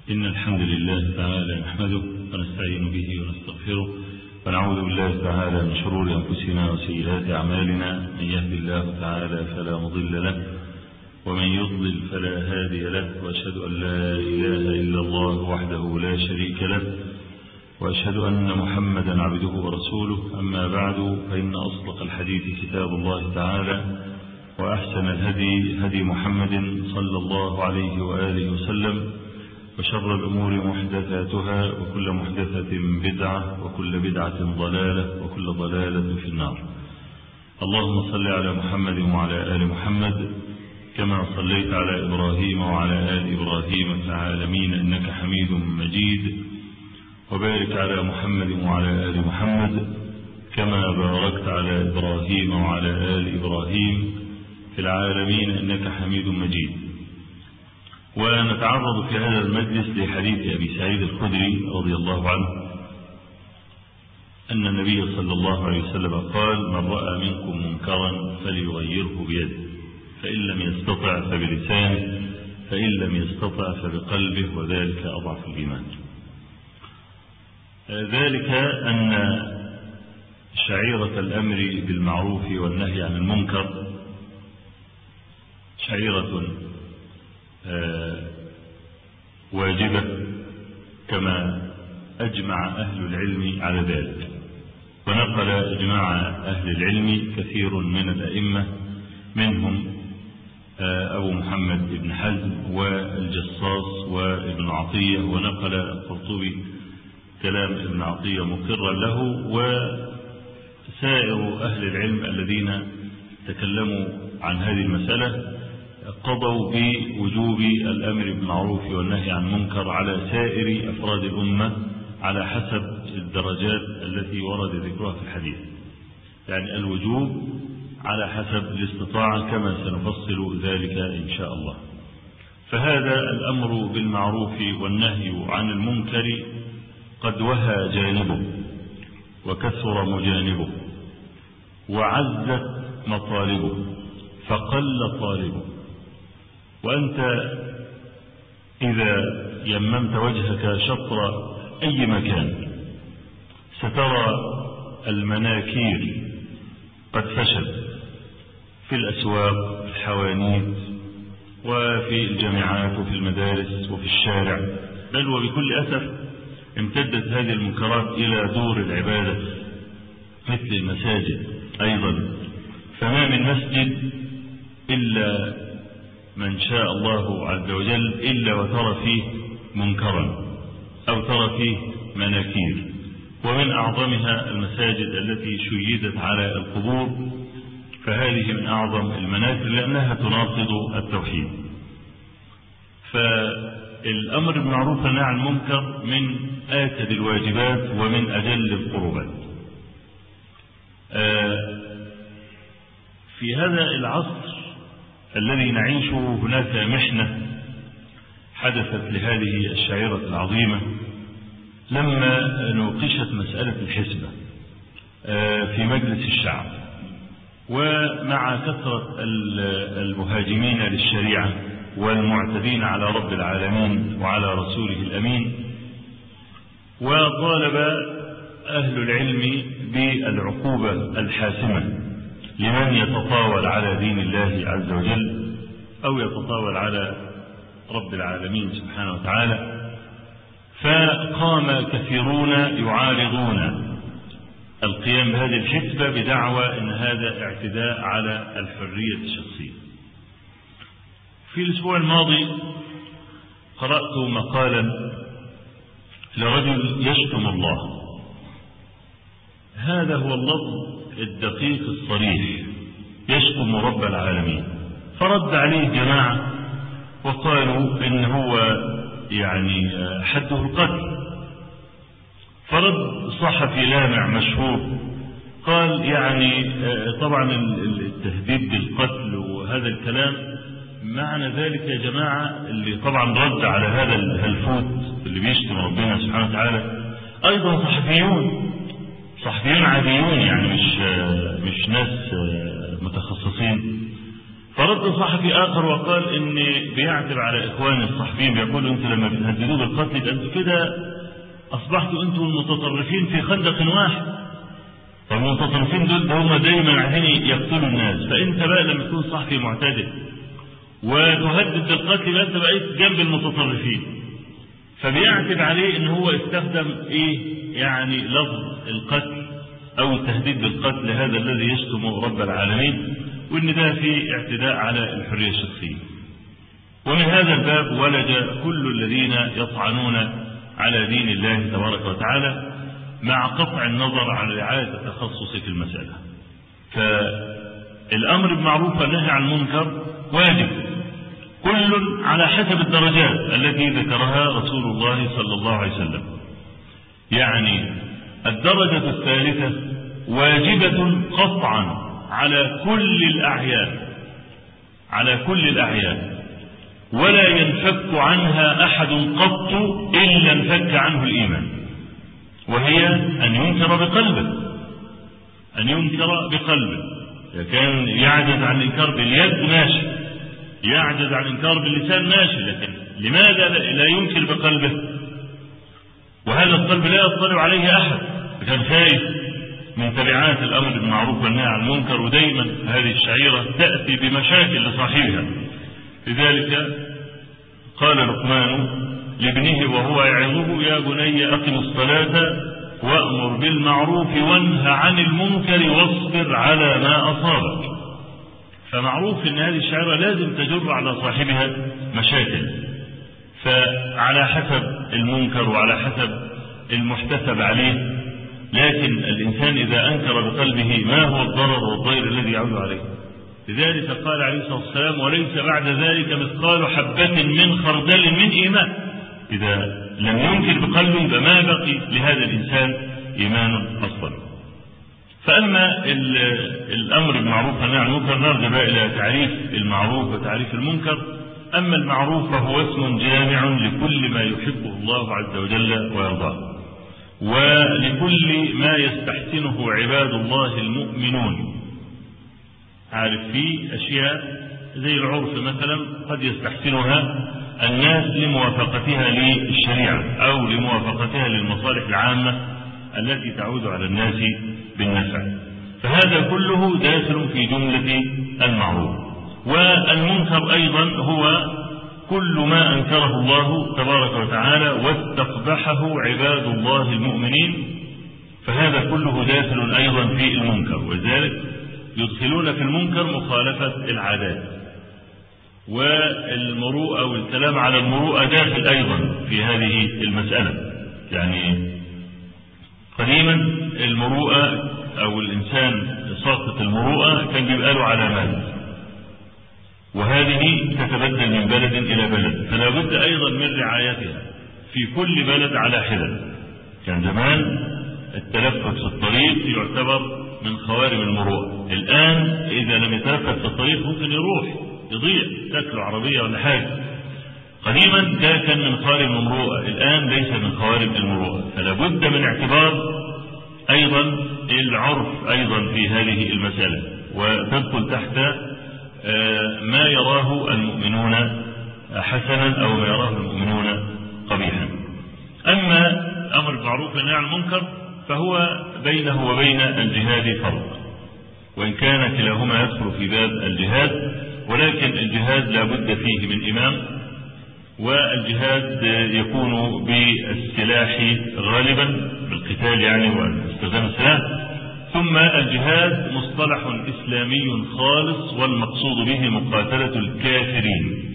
إن الحمد لله تعالى نحمده ونستعين به ونستغفره ونعوذ بالله تعالى من شرور أنفسنا وسيئات أعمالنا. من يهد الله تعالى فلا مضل له ومن يضلل فلا هادي له، وأشهد أن لا إله إلا الله وحده لا شريك له، وأشهد أن محمدا عبده ورسوله. أما بعد، فإن أصدق الحديث كتاب الله تعالى، وأحسن الهدي هدي محمد صلى الله عليه وآله وسلم، وشر الأمور محدثاتها، وكل محدثة بدعة، وكل بدعة ضلالة، وكل ضلالة في النار. اللهم صل على محمد وعلى آل محمد كما صليت على إبراهيم وعلى آل إبراهيم في العالمين إنك حميد مجيد، وبارك على محمد وعلى آل محمد كما باركت على إبراهيم وعلى آل إبراهيم في العالمين إنك حميد مجيد. ونتعرض في هذا المجلس لحديث أبي سعيد الخدري رضي الله عنه أن النبي صلى الله عليه وسلم قال: من رأى منكم منكرا فليغيره بيده، فإن لم يستطع فبلسانه، فإن لم يستطع فبقلبه، وذلك أضعف الإيمان. ذلك أن شعيرة الأمر بالمعروف والنهي عن المنكر شعيرة واجبة كما أجمع أهل العلم على ذلك، ونقل إجماع أهل العلم كثير من الأئمة، منهم أبو محمد بن حزم والجصاص وابن عطية، ونقل القرطبي كلام ابن عطية مقرا له، وسائر أهل العلم الذين تكلموا عن هذه المسألة قضوا بوجوب الأمر بالمعروف والنهي عن المنكر على سائر أفراد الأمة على حسب الدرجات التي ورد ذكرها في الحديث، يعني الوجوب على حسب الاستطاعة كما سنفصل ذلك إن شاء الله. فهذا الأمر بالمعروف والنهي عن المنكر قد وهى جانبه وكثر مجانبه وعزت مطالبه فقل طالبه. وأنت إذا يممت وجهك شطر أي مكان سترى المناكير قد فشت في الأسواق، في الحوانيت، وفي الجامعات، وفي المدارس، وفي الشارع، بل وبكل أسف امتدت هذه المنكرات إلى دور العبادة مثل المساجد أيضا. فما من مسجد إلا من شاء الله عز وجل إلا وترى فيه منكرا أو ترى فيه مناكير، ومن أعظمها المساجد التي شيدت على القبور، فهذه من أعظم المناكر لأنها تناقض التوحيد. فالأمر بالمعروف والنهي عن المنكر من آكد الواجبات ومن أجل القربات. في هذا العصر الذي نعيشه هناك محنة حدثت لهذه الشعيرة العظيمة لما نوقشت مسألة الحسبة في مجلس الشعب، ومع كثرة المهاجمين للشريعة والمعتدين على رب العالمين وعلى رسوله الأمين، وطالب أهل العلم بالعقوبة الحاسمة لمن يتطاول على دين الله عز وجل أو يتطاول على رب العالمين سبحانه وتعالى. فقام كثيرون يعارضون القيام بهذه الحسبة بدعوى أن هذا اعتداء على الحرية الشخصية. في الأسبوع الماضي قرأت مقالا لرجل يشتم الله، هذا هو اللفظ الدقيق الصريح، يشتم رب العالمين. فرد عليه جماعة وقالوا إن هو يعني حده القتل. فرد صحفي لامع مشهور قال يعني طبعا التهديد بالقتل وهذا الكلام معنى ذلك يا جماعة، اللي طبعا رد على هذا الهلفوت اللي بيشتم ربنا سبحانه وتعالى أيضا صحفيون عاديون، يعني مش ناس متخصصين. فرد صحفي آخر وقال إن بيعتب على إخواني الصحفيين، بيقولوا أنتوا لما بتهددوا بالقتل أنتوا كده أصبحتوا أنتوا المتطرفين في خندق واحد. فالمتطرفين دول هم دايما عايزين يقتلوا الناس، فأنت بقى لما تكون صحفي معتدل وتهدد بالقتل يبقى أنت بقيت جنب المتطرفين. فبيعتب عليه إن هو استخدم يعني لفظ القتل أو التهديد بالقتل، هذا الذي يشتم رب العالمين، وإن ده فيه اعتداء على الحرية الشخصية. ومن هذا الباب ولج كل الذين يطعنون على دين الله تبارك وتعالى، مع قطع النظر عن رعاية التخصص في المسألة. فالأمر بالمعروف والنهي عن المنكر واجب، كل على حسب الدرجات التي ذكرها رسول الله صلى الله عليه وسلم. يعني الدرجة الثالثة واجبة قطعا على كل الأعيان، ولا ينفك عنها أحد قط إلا انفك عنه الإيمان، وهي أن ينكر بقلبه. إذا كان يعجز عن الإنكار باليد ماشي، يعجز عن الإنكار باللسان ماشي، لكن لماذا لا ينكر بقلبه؟ وهذا القلب لا يطلع عليه أحد، كان خايف من تبعات الأمر بالمعروف والنهي عن المنكر، ودايما هذه الشعيرة تأتي بمشاكل لصاحبها. لذلك قال لقمان لابنه وهو يعظه: يا بني أقم الصلاة وأمر بالمعروف وانه عن المنكر واصبر على ما أصابك. فمعروف أن هذه الشعيرة لازم تجر على صاحبها مشاكل، فعلى حسب المنكر وعلى حسب المحتسب عليه. لكن الإنسان إذا أنكر بقلبه ما هو الضرر والضير الذي يعود عليه. لذلك قال عليه الصلاة والسلام: وليس بعد ذلك مثقال حبة من خردل من إيمان. إذا لم ينكر بقلبه فما بقي لهذا الإنسان إيمان أصلا. فأما الأمر بالمعروف والنهي عن المنكر نرجع إلى تعريف المعروف وتعريف المنكر. أما المعروف فهو اسم جامع لكل ما يحبه الله عز وجل ويرضاه، ولكل ما يستحسنه عباد الله المؤمنون. عارف في أشياء زي العرف مثلا قد يستحسنها الناس لموافقتها للشريعة أو لموافقتها للمصالح العامة التي تعود على الناس بالنفع، فهذا كله داخل في جملة المعروف. والمنكر أيضا هو كل ما أنكره الله تبارك وتعالى واستقبحه عباد الله المؤمنين، فهذا كله داخل أيضا في المنكر. ولذلك يدخلون في المنكر مخالفة العادات، والمروءة والكلام على المروءة داخل أيضا في هذه المسألة. يعني قديما المروءة أو الإنسان ساقط المروءة كان بيبقى له علامات، وهذه تتبدل من بلد إلى بلد، فلا بد أيضا من رعايتها في كل بلد على حدة. كان زمان التلفت في الطريق يعتبر من خوارم المروءة، الآن إذا لم يتلفت في الطريق ممكن يروح يضيع، تاكله عربية ولا حاجة. قديما ده كان من خوارم المروءة، الآن ليس من خوارم المروءة، فلا بد من اعتبار أيضا العرف أيضا في هذه المسألة، وتدخل تحت ما يراه المؤمنون حسنا أو ما يراه المؤمنون قبيحا. أما أمر بالمعروف والنهي عن المنكر فهو بينه وبين الجهاد فرق، وإن كان كلاهما يدخل في باب الجهاد، ولكن الجهاد لا بد فيه من إمام، والجهاد يكون بالسلاح غالبا، بالقتال يعني واستخدام السلاح. ثم الجهاد مصطلح إسلامي خالص، والمقصود به مقاتلة الكافرين.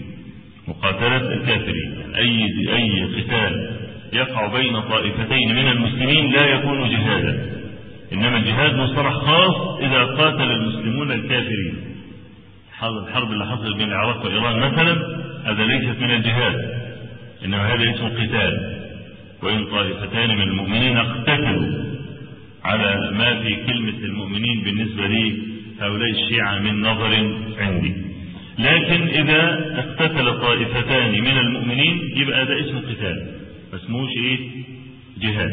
أي قتال يقع بين طائفتين من المسلمين لا يكون جهادا، إنما الجهاد مصطلح خاص إذا قاتل المسلمون الكافرين. الحرب اللي حصلت بين العراق وإيران مثلا هذا ليست من الجهاد، إنما هذا اسمه قتال. وإن طائفتان من المؤمنين اقتتلوا على ما في كلمة المؤمنين بالنسبة لي هؤلاء الشيعة من نظر عندي، لكن إذا اقتتل طائفتان من المؤمنين يبقى ده اسمه قتال، ما اسمهوش جهاد.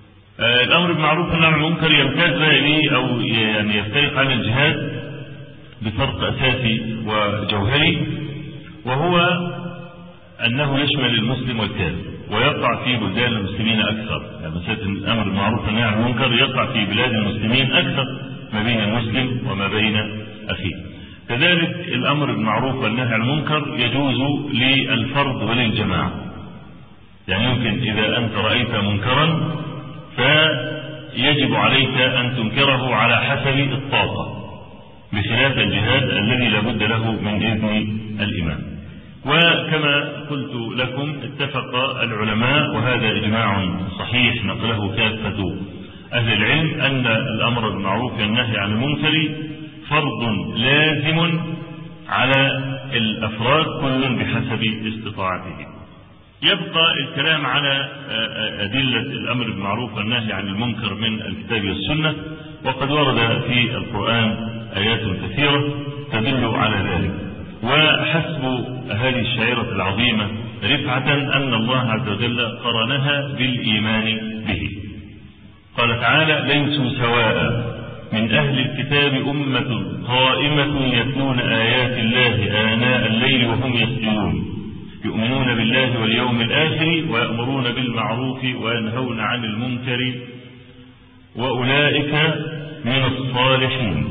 الأمر بالمعروف والنهي عن المنكر يمتاز به أو يعني يفترق عن الجهاد بفرق أساسي وجوهري، وهو أنه يشمل المسلم والكافر، ويقع في بلدان المسلمين أكثر. يعني مسألة الأمر بالمعروف والنهي عن المنكر يقع في بلاد المسلمين أكثر ما بين المسلم وما بين أخيه. كذلك الأمر بالمعروف والنهي عن المنكر يجوز للفرد وللجماعة. يعني يمكن إذا أنت رأيت منكرا فيجب عليك أن تنكره على حسب الطاقة، بخلاف الجهاد الذي لا بد له من إذن الإمام. وكما قلت لكم اتفق العلماء، وهذا إجماع صحيح نقله كافة أهل العلم، أن الأمر بالمعروف والنهي عن المنكر فرض لازم على الأفراد كل بحسب استطاعته. يبقى الكلام على أدلة الأمر بالمعروف والنهي عن المنكر من الكتاب والسنة، وقد ورد في القرآن آيات كثيرة تدل على ذلك. وحسب هذه الشعيرة العظيمة رفعة أن الله عز وجل قرنها بالإيمان به. قال تعالى: ليسوا سواء من أهل الكتاب أمة قائمة يتلون آيات الله آناء الليل وهم يسجدون يؤمنون بالله واليوم الآخر ويأمرون بالمعروف وينهون عن المنكر وأولئك من الصالحين.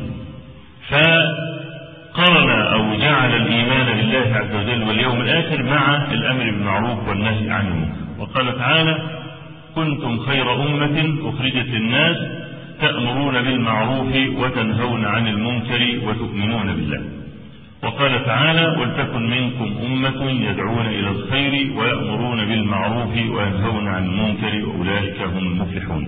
فقرن أو جعل الإيمان بالله عز وجل واليوم الآخر مع الأمر بالمعروف والنهي عن المنكر. وقال تعالى: كنتم خير أمة أخرجت الناس تأمرون بالمعروف وتنهون عن المنكر وتؤمنون بالله. وقال تعالى: ولتكن منكم أمة يدعون إلى الخير ويأمرون بالمعروف وينهون عن المنكر وأولئك هم المفلحون.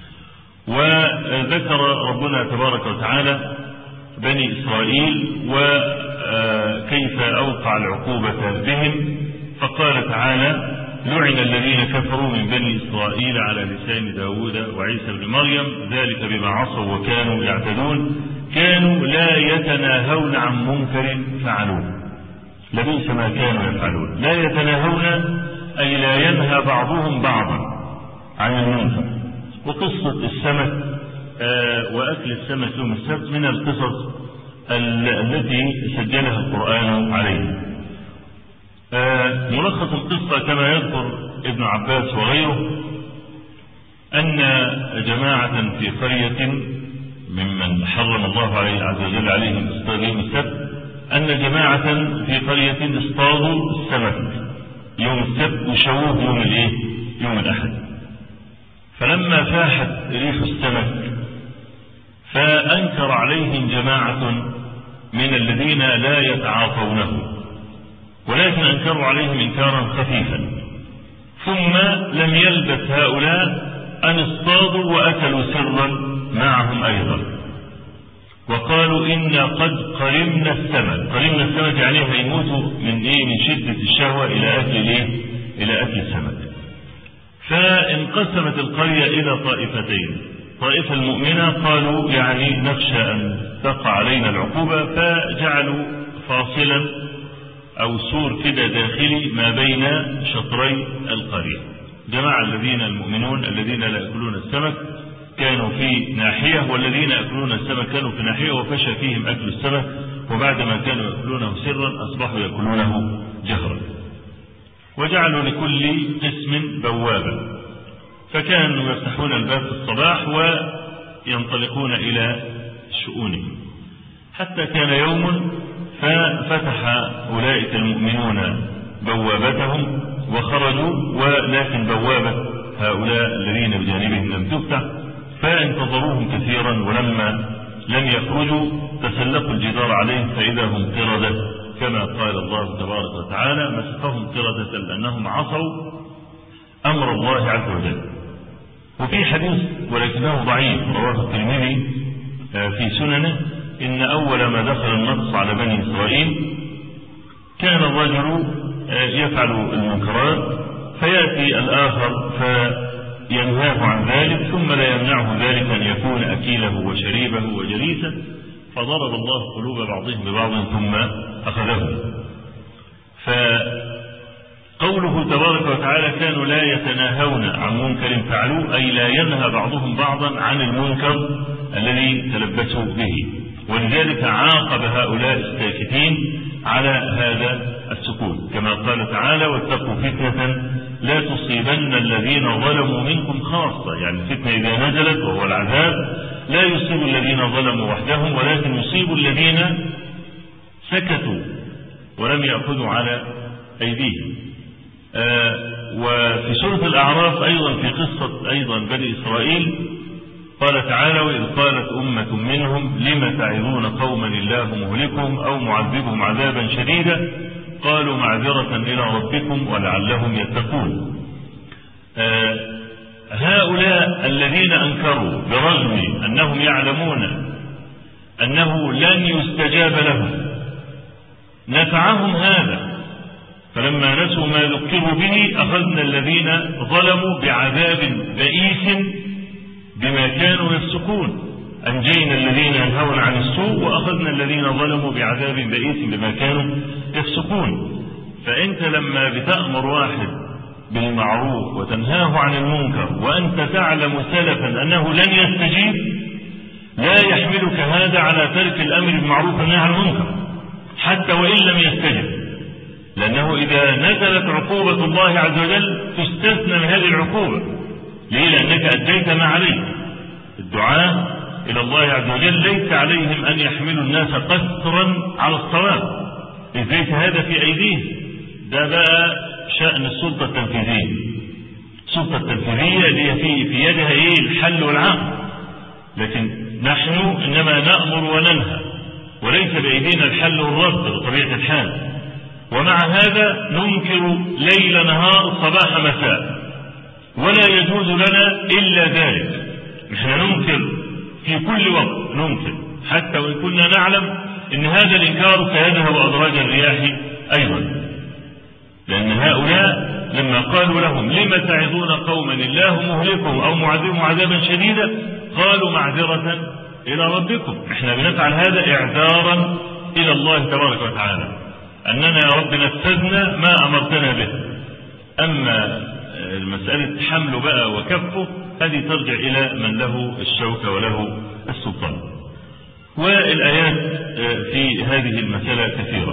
وذكر ربنا تبارك وتعالى بني إسرائيل وكيف أوقع العقوبة بهم، فقال تعالى: لعن الذين كفروا من بني إسرائيل على لسان داود وعيسى بن مريم ذلك بما عصوا وكانوا يعتدون كانوا لا يتناهون عن منكر فعلوه. لبئس ما كانوا يفعلون. لا يتناهون أي لا ينهى بعضهم بعضا عن المنكر. وقصة السمك وأكل السمك يوم السبت من القصص التي سجلها القرآن عليه. ملخص القصة كما يذكر ابن عباس وغيره أن جماعة في قرية ممن حرم الله عز وجل عليهم اصطياد يوم السبت، أن جماعة في قرية اصطادوا السمك يوم السبت وشووه يوم الأحد. فلما فاحت ريح السمك فأنكر عليهم جماعة من الذين لا يتعاطونه، ولكن أنكروا عليهم إنكارا خفيفا. ثم لم يلبث هؤلاء أن اصطادوا وأكلوا سرا معهم أيضا، وقالوا إنا قد قرمنا السمك. قرمنا السمك يعني هيموتوا من شدة الشهوة إلى أكل السمك. فانقسمت القرية إلى طائفتين. طائفة المؤمنة قالوا يعني نخشى أن تقع علينا العقوبة، فجعلوا فاصلا أو سور كده داخلي ما بين شطري القرية. جماعة الذين المؤمنون الذين لا يأكلون السمك كانوا في ناحية، والذين يأكلون السمك كانوا في ناحية، وفشى فيهم أكل السمك، وبعدما كانوا يأكلونه سرا أصبحوا يأكلونه جهرا. وجعلوا لكل قسم بوابا، فكانوا يفتحون الباب في الصباح وينطلقون إلى شؤونهم، حتى كان يوم ففتح أولئك المؤمنون بوابتهم وخرجوا، ولكن بوابة هؤلاء الذين بجانبهم لم تفتح، فانتظروهم كثيرا، ولما لم يخرجوا تسلقوا الجدار عليهم فإذا هم قردة، كما قال الله تبارك وتعالى: مسخهم قردة لأنهم عصوا أمر الله عز وجل. وفي حديث ولكنه ضعيف رواه الترمذي في سننه إن أول ما دخل النص على بني إسرائيل كان الرجل يفعل المنكرات فيأتي الآخر فينهاه عن ذلك، ثم لا يمنعه ذلك أن يكون أكيله وشريبه وجليسه، فضرب الله قلوب بعضهم ببعض ثم أخذهم. فقوله تبارك وتعالى كانوا لا يتناهون عن منكر فعلوه، أي لا ينهى بعضهم بعضا عن المنكر الذي تلبسوا به. ولذلك عاقب هؤلاء الساكتين على هذا السكوت، كما قال تعالى: واتقوا فتنة لا تصيبن الذين ظلموا منكم خاصة. يعني الفتنة إذا نزلت وهو العذاب لا يصيب الذين ظلموا وحدهم، ولكن يصيب الذين سكتوا ولم يأخذوا على أيديهم. وفي سورة الأعراف أيضا في قصة أيضا بني إسرائيل قال تعالى: وإذ قالت أمة منهم لم تعظون قوما الله مهلكهم أو معذبهم عذابا شديدا قالوا معذرة إلى ربكم ولعلهم يتقون. هؤلاء الذين أنكروا برغم أنهم يعلمون أنه لن يستجاب لهم نفعهم هذا، فلما نسوا ما ذكروا به أخذنا الذين ظلموا بعذاب بئيس بما كانوا يفسقون. أنجينا الذين ينهون عن السوء وأخذنا الذين ظلموا بعذاب بئيس بما كانوا يفسقون. فأنت لما بتأمر واحد بالمعروف وتنهاه عن المنكر وأنت تعلم سلفا أنه لن يستجيب، لا يحملك هذا على ترك الأمر بالمعروف والنهي عن المنكر حتى وإن لم يستجب، لأنه إذا نزلت عقوبة الله عز وجل تستثنى من هذه العقوبة. ليه؟ لأنك أديت ما عليك. الدعاء إلى الله عز وجل ليس عليهم أن يحملوا الناس قسرا على الصواب، إذ ليس هذا في أيديهم. ده بقى شأن السلطة التنفيذية. السلطة التنفيذية اللي في يدها الحل والعقد، لكن نحن إنما نأمر وننهى، وليس بأيدينا الحل والرد بطبيعة الحال. ومع هذا ننكر ليل نهار صباح مساء، ولا يجوز لنا إلا ذلك. نحن ننكر في كل وقت، ننكر حتى وإن كنا نعلم إن هذا الإنكار سيذهب أدراج الرياح أيضا، لأن هؤلاء لما قالوا لهم لم تعظون قوما الله مهلكهم أو معذبهم عذابا شديدا قالوا معذرة إلى ربكم. احنا بنفعل هذا إعذارا إلى الله تبارك وتعالى أننا يا رب نفذنا ما أمرتنا به. أما المسألة حمله بقى وكفه هذه ترجع إلى من له الشوكة وله السلطان. والآيات في هذه المسألة كثيرة،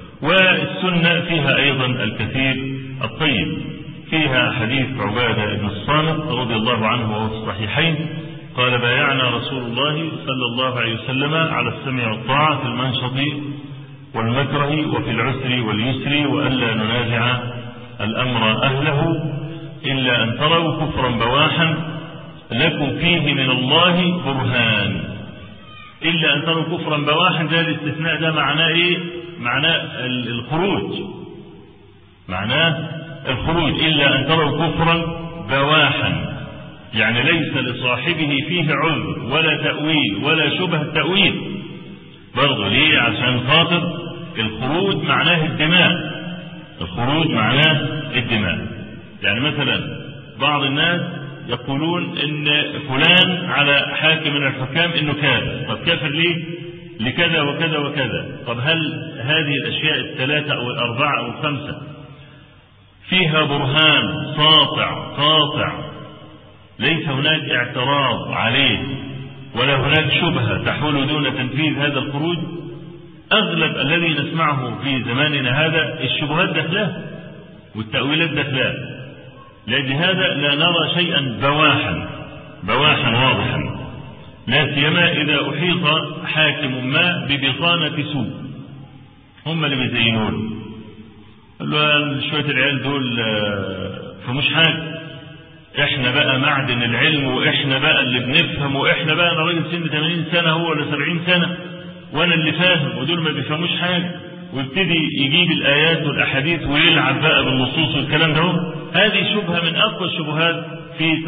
والسنة فيها أيضا الكثير الطيب. فيها حديث عبادة بن الصامت رضي الله عنه وهو في الصحيحين قال: بايعنا رسول الله صلى الله عليه وسلم على السمع والطاعة في المنشط والمكره وفي العسر واليسر، وألا ننازع الأمر أهله إلا أن تروا كفرا بواحا لكم فيه من الله برهان. إلا أن تروا كفرا بواحا، ده الاستثناء ده معناه إيه؟ معناه الخروج، معناه الخروج. إلا أن تروا كفرا بواحا، يعني ليس لصاحبه فيه عذر ولا تأويل ولا شبه تأويل. برضه ليه؟ عشان خاطر الخروج معناه الدماء. الخروج معناه الدماء. يعني مثلا بعض الناس يقولون ان فلان على حاكم من الحكام انه كافر. طب كافر ليه؟ لكذا وكذا وكذا. طب هل هذه الاشياء الثلاثة او الاربعة او الخمسة فيها برهان ساطع قاطع ليس هناك اعتراض عليه ولا هناك شبهة تحول دون تنفيذ هذا الخروج؟ أغلب الذي نسمعه في زماننا هذا الشبهات دخلاه والتأويلات دخلاه. لأجل هذا لا نرى شيئا بواحا واضحا، لا سيما إذا أحيط حاكم ما ببطانة سوء. هم اللي بيزينون، قالوا شوية العيال دول فمش حاجة، احنا بقى معدن العلم، واحنا بقى اللي بنفهم، واحنا بقى انا راجل سن 80 سنة هو ولا 70 سنة وانا اللي فاهم ودول ما بيفهموش حاجة، ويبتدي يجيب الآيات والأحاديث ويلعب بقى بالنصوص والكلام ده. هذه شبهة من أقوى الشبهات في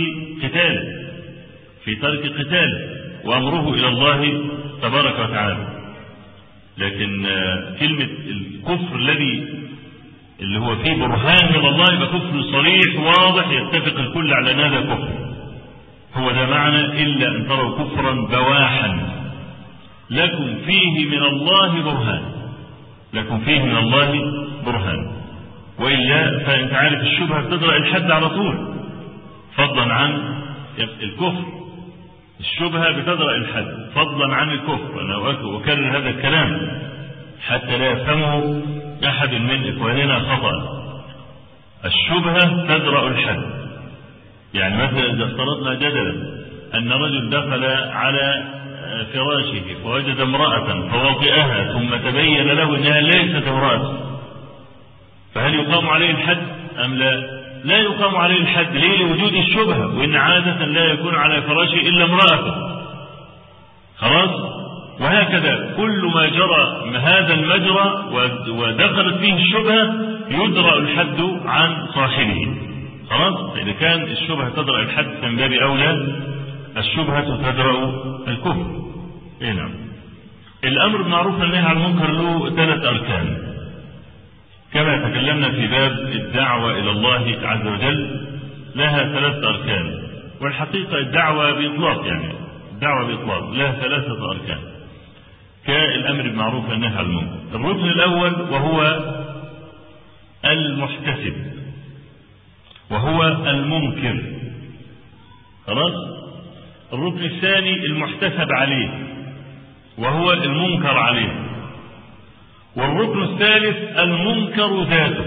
ترك قتاله وأمره إلى الله تبارك وتعالى. لكن كلمة الكفر اللي هو فيه برهان من الله يبقى كفر صريح واضح يتفق الكل على أن هذا كفر. هو ده معنى إلا أن تروا كفرا بواحا لكم فيه من الله برهان. وإلا فأنت عارف الشبهة تدرأ الحد على طول، فضلا عن الكفر. الشبهة بتدرأ الحد فضلا عن الكفر. أنا أكرر هذا الكلام حتى لا يفهمه أحد من إخواننا خطأ. الشبهة تدرأ الحد. يعني مثلا إذا افترضنا جدلا أن رجل دخل على فراشه فوجد امرأة فوطئها ثم تبين له أنها ليست امرأة، فهل يقام عليه الحد أم لا؟ لا يقام عليه الحد. ليه؟ لوجود الشبهة، وإن عادة لا يكون على فراشه إلا امرأة. خلاص. وهكذا كل ما جرى هذا المجرى ودخلت فيه الشبهة يدرأ الحد عن صاحبه. خلاص. إذا كان الشبهة تدرأ الحد من باب أولى الشبهة تدرأ الكفر. نعم. الأمر بالمعروف والنهي عن المنكر له 3 أركان كما تكلمنا في باب الدعوة إلى الله عز وجل، لها 3 أركان. والحقيقة الدعوة بإطلاق، يعني الدعوة بإطلاق لها 3 أركان كالأمر بالمعروف والنهي عن المنكر. الركن الأول وهو المحتسب وهو المنكر. خلاص. الركن الثاني المحتسب عليه وهو المنكر عليه. والركن الثالث المنكر ذاته.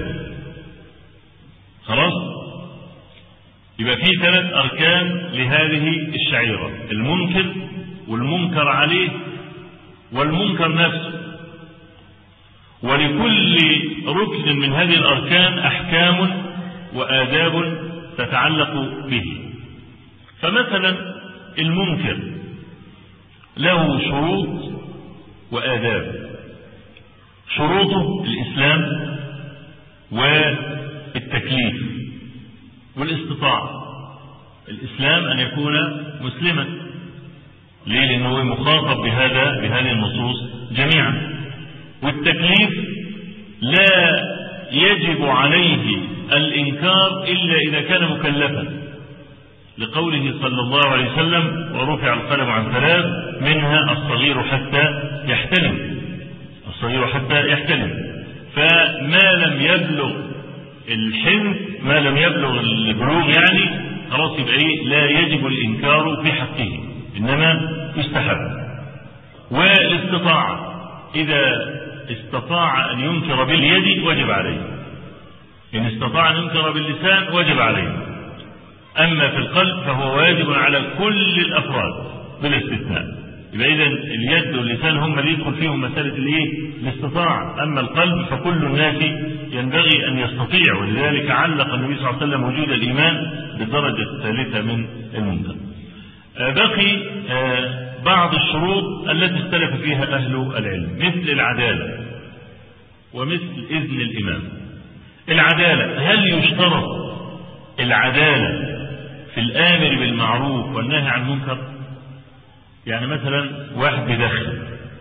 خلاص. يبقى في 3 أركان لهذه الشعيرة: المنكر والمنكر عليه والمنكر نفسه. ولكل ركن من هذه الأركان أحكام وآداب تتعلق به. فمثلا المنكر له شروط وآداب. شروطه الإسلام والتكليف والاستطاعة. الإسلام أن يكون مسلما. ليه؟ لأنه مخاطب بهذه النصوص جميعا. والتكليف لا يجب عليه الإنكار إلا إذا كان مكلفا، لقوله صلى الله عليه وسلم: ورفع القلم عن 3 منها الصغير حتى يحتلم. الصغير حتى يحتلم. فما لم يبلغ الحنث، ما لم يبلغ البلوغ، يعني خلاص يبقى لا يجب الإنكار في حقه، إنما يستحب. والاستطاعة إذا استطاع أن ينكر باليد وجب عليه، إن استطاع أن ينكر باللسان وجب عليه. أما في القلب فهو واجب على كل الأفراد بلا استثناء. يبقى إذن اليد واللسان هم اللي يدخل فيهم مسألة الاستطاعة. أما القلب فكل الناس ينبغي أن يستطيع. ولذلك علق النبي صلى الله عليه وسلم وجود الإيمان بالدرجة الثالثة من المنكر. بقي بعض الشروط التي اختلف فيها أهل العلم، مثل العدالة ومثل إذن الإمام. العدالة، هل يشترط العدالة في الآمر بالمعروف والنهي عن المنكر؟ يعني مثلا واحد بيدخن،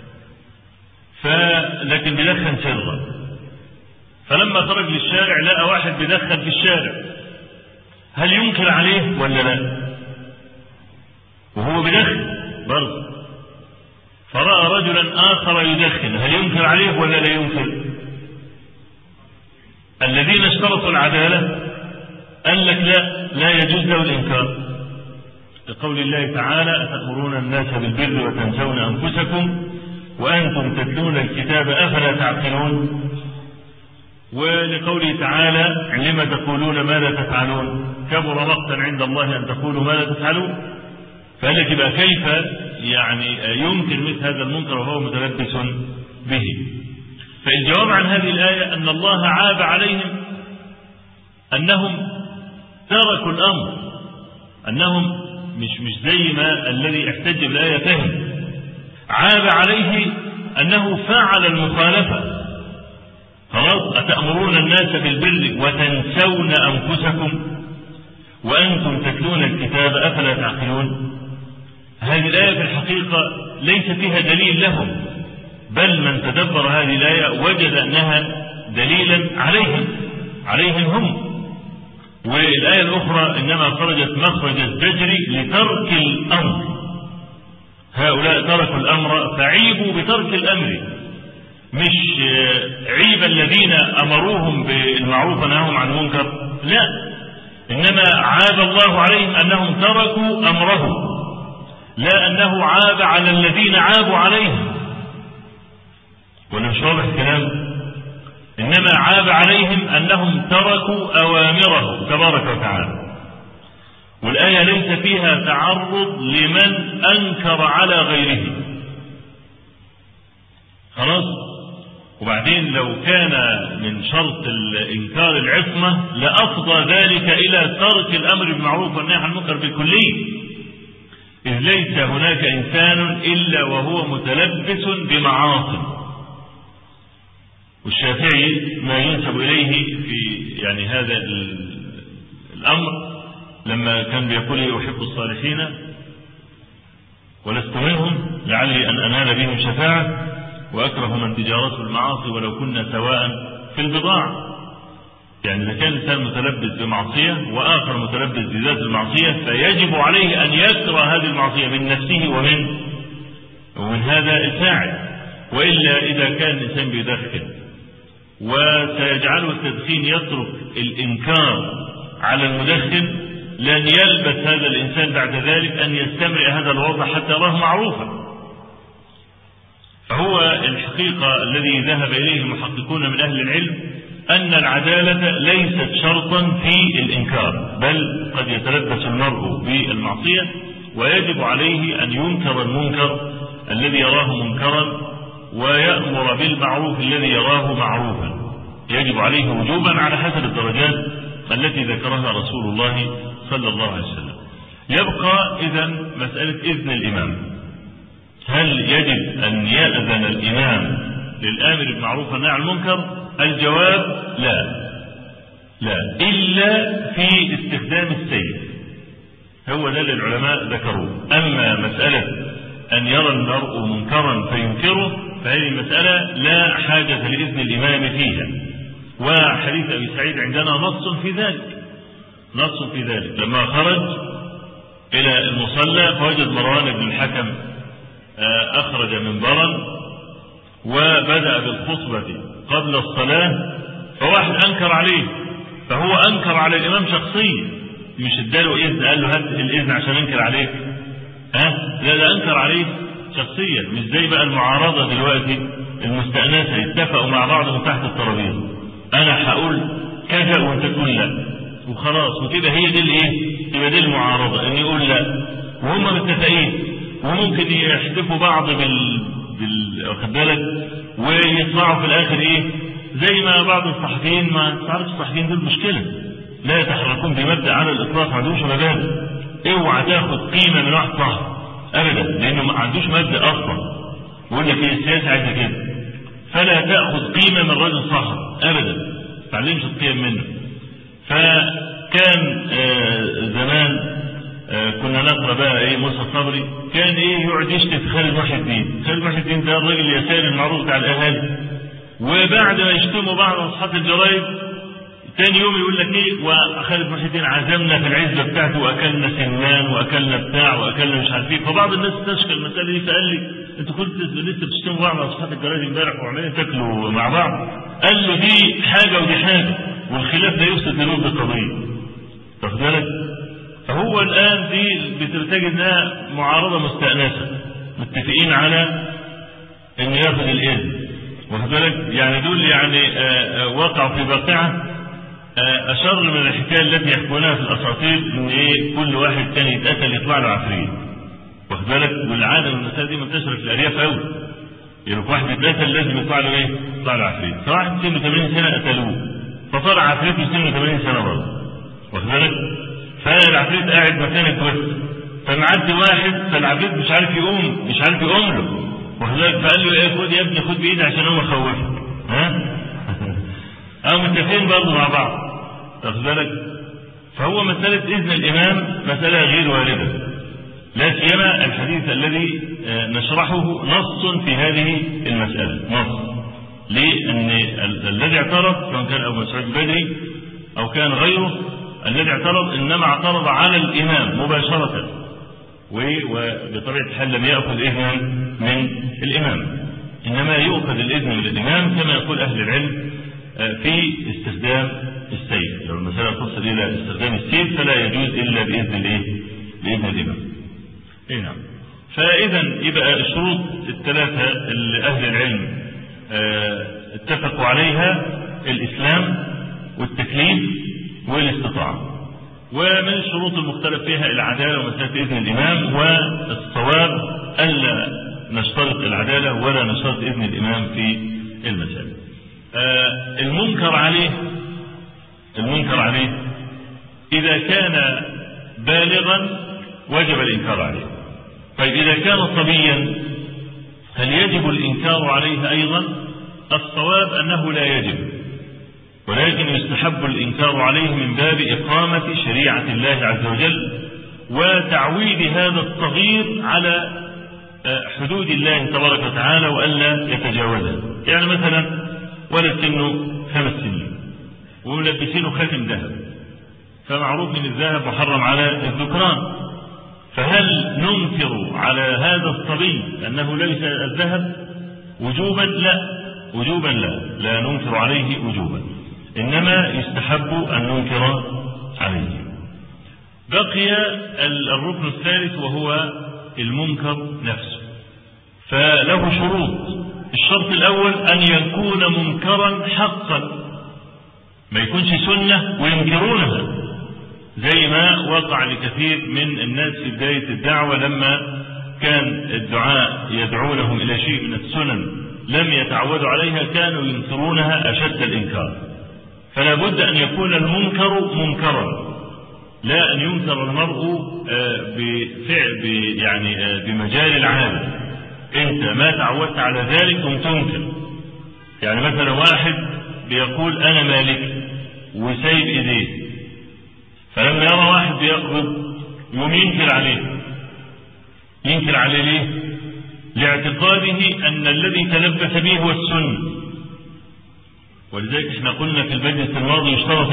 لكن بيدخن سرا، فلما خرج للشارع لقى واحد بيدخن في الشارع، هل ينكر عليه ولا لا؟ وهو بيدخن برضه. فرأى رجلا آخر يدخن، هل ينكر عليه ولا لا ينكر؟ الذين اشترطوا العدالة قال لك لا يجوز له الإنكار، لقول الله تعالى: أتأمرون الناس بالبر وتنسون أنفسكم وأنتم تتلون الكتاب أفلا تعقلون. ولقوله تعالى: لما تقولون ما لا تفعلون كبر مقتا عند الله أن تقولوا ما لا تفعلون. فقال لك يبقى كيف يعني يمكن مثل هذا المنكر وهو متلبس به؟ فالجواب عن هذه الآية أن الله عاب عليهم أنهم تركوا الأمر، أنهم مش زي ما الذي احتج بالآية فهم. عاب عليه أنه فعل المخالفة. خلاص. أتأمرون الناس بالبر وتنسون أنفسكم وأنتم تتلون الكتاب أفلا تعقلون. هذه الآية في الحقيقة ليس فيها دليل لهم، بل من تدبر هذه الآية وجد أنها دليلا عليهم هم. والآية الأخرى إنما خرجت مخرج الزجر لترك الأمر. هؤلاء تركوا الأمر فعيبوا بترك الأمر، مش عيب الذين أمروهم بالمعروف ونهاهم عن المنكر، لا، إنما عاب الله عليهم أنهم تركوا أمره. لا أنه عاب على الذين عابوا عليه، ولا مش واضح الكلام؟ إنما عاب عليهم أنهم تركوا أوامره تبارك وتعالى. والآية ليس فيها تعرض لمن أنكر على غيره، خلاص. وبعدين لو كان من شرط الإنكار العصمة لأفضى ذلك إلى ترك الأمر بالمعروف والنهي عن المنكر بالكلية، إذ ليس هناك إنسان إلا وهو متلبس بمعاصي. والشافعي ما ينسب إليه في يعني هذا الأمر لما كان بيقول يحب الصالحين ولست منهم لعلي أن أنال بهم شفاعة، وأكره من تجارته المعاصي ولو كنا سواء في البضاعة. يعني إذا كان الإنسان متلبس بمعصية وآخر متلبس بذات المعصية فيجب عليه أن يكره هذه المعصية من نفسه ومن هذا الفاعل. وإلا إذا كان الإنسان بيدخن وسيجعله التدخين يترك الإنكار على المدخن، لن يلبث هذا الإنسان بعد ذلك أن يستمر هذا الوضع حتى يراه معروفا. فهو الحقيقة الذي ذهب إليه المحققون من أهل العلم أن العدالة ليست شرطا في الإنكار، بل قد يتلبس المرء بالمعصية ويجب عليه أن ينكر المنكر الذي يراه منكرا ويأمر بالمعروف الذي يراه معروفا، يجب عليه وجوبا على حسب الدرجات التي ذكرها رسول الله صلى الله عليه وسلم. يبقى إذن مسألة إذن الإمام، هل يجب أن يأذن الإمام للآمر بالمعروف والنهي عن المنكر؟ الجواب لا إلا في استخدام السيف، هو ده اللي العلماء ذكروه. أما مسألة أن يرى المرء منكرا فينكره فهذه المسألة لا حاجة لإذن الإمام فيها. وحديث أبي سعيد عندنا نص في ذلك لما خرج إلى المصلى فوجد مروان بن الحكم أخرج منبرا وبدأ بالخطبة قبل الصلاة، فواحد أنكر عليه، فهو أنكر على الإمام شخصيا، مش اداله إذن قال له هات الإذن عشان أنكر عليك، لا ده أنكر عليه شخصيا. مش زي بقى المعارضة دلوقتي المستأنسة يتفقوا مع بعض من تحت الترابيزة، أنا هقول كذا وأنت تقول لا وخلاص، وكده هي دي الإيه؟ يبقى دي المعارضة، إن يقول لا وهم متفقين، وممكن يحدفوا بعض واخد بالك، ويطلعوا في الآخر إيه؟ زي ما بعض الصحفيين، ما تعرفش الصحفيين دول مشكلة، لا يتحركون بمبدأ على الإطلاق، ما عندوش مبادئ. اوعى تاخد قيمة من واحد صاحب أبدا، لأنه ما عندوش مبدأ أصلا، ويقول لك السياسة عايزة كده، فلا تأخذ قيمة من رجل صاحب أبدا، ما تعلمش القيم منه. فكان زمان كنا نقرأ بقى ايه موسى الصبري، كان ايه يقعد يشتم في خالد محي الدين. خالد محي الدين ده الراجل اليساري المعروف بتاع الاهالي، وبعد ما يشتموا بعض اصحاب الجرايد تاني يوم يقول لك ايه، وخالد محي الدين عزمنا في العزبه بتاعته واكلنا سمان واكلنا بتاع واكلنا مش عارف ايه. فبعض الناس استشكل المساله دي فقال لي انتوا كنتوا لسه بتشتموا بعض اصحاب الجرايد امبارح وعمالين تاكلوا مع بعض. قال له دي حاجه ودي حاجه، والخلاف ده يفسد لنود القضيه، واخد بالك؟ فهو الآن دي بترتجي انها معارضة مستأنسة، متفقين على ان ياخذ الإذن، واخد بالك؟ يعني دول يعني وقعوا في واقعة أشر من الحكاية التي يحكونها في الأساطير، ان ايه كل واحد كان يتقتل يطلع له عفريت، واخد بالك؟ والعادة من المسائل دي منتشرة في الأرياف قوي، يعني واحد يتقتل لازم يطلع له ايه؟ يطلع له عفريت. فواحد سنه 80 سنة قتلوه فطلع عفريت سنه 80 سنة برضه، واخد بالك؟ فالعفريت قاعد مكان الكرسي، فمعدي واحد فالعفريت مش عارف يقوم له، وحضرتك فقال له ايه خد يا ابني خد بايدي عشان هو خوفك، او متفقين برضه مع بعض، واخد بالك؟ فهو مسألة إذن الإمام مسألة غير واردة، لا سيما الحديث الذي نشرحه نص في هذه المسألة، نص لأن الذي اعترض سواء كان أبو مسعود البدري أو كان غيره، الذي اعترض إنما اعترض على الإمام مباشرة، وبطبيعة الحال لم يأخذ إذنا من الإمام، إنما يؤخذ الإذن من الإمام كما يقول أهل العلم في استخدام السيف. لو المسألة تصل إلى استخدام السيف فلا يجوز إلا بإذن الإمام. نعم. فإذا يبقى الشروط الثلاثة اللي أهل العلم اتفقوا عليها: الإسلام والتكليف والاستطاعة. ومن الشروط المختلف فيها العدالة ومسألة إذن الإمام، والصواب ألا نشترط العدالة ولا نشترط إذن الإمام في المسألة. المنكر عليه إذا كان بالغا وجب الإنكار عليه. طيب إذا كان صبيا هل يجب الإنكار عليه أيضا؟ الصواب أنه لا يجب، ولكن يستحب الإنكار عليه من باب إقامة شريعة الله عز وجل وتعويد هذا الصغير على حدود الله تبارك وتعالى وألا يتجاوزها. يعني مثلا ولد سنه 5 سنين وملبسينه خاتم ذهب، فمعروف من الذهب محرم على الذكران، فهل ننكر على هذا الصبي أنه ليس الذهب وجوبا؟ لا ننكر عليه وجوبا، إنما يستحب أن ننكر عليه. بقي الركن الثالث وهو المنكر نفسه، فله شروط. الشرط الأول أن يكون منكرا حقا، ما يكونش سنة وينكرونها زي ما وقع لكثير من الناس في بداية الدعوة، لما كان الدعاء يدعونهم إلى شيء من السنن لم يتعودوا عليها كانوا ينكرونها أشد الإنكار. فلا بد أن يكون المنكر منكرا، لا أن ينكر المرء بمجال العادة. أنت ما تعودت على ذلك وتنكر. يعني مثلا واحد بيقول أنا مالك وسايب إيديه، فلما يرى واحد بيقبض يوم ينكر عليه ليه؟ لاعتقاده أن الذي تلبس به هو السنة. ولذلك احنا قلنا في المجلس الماضي يشترط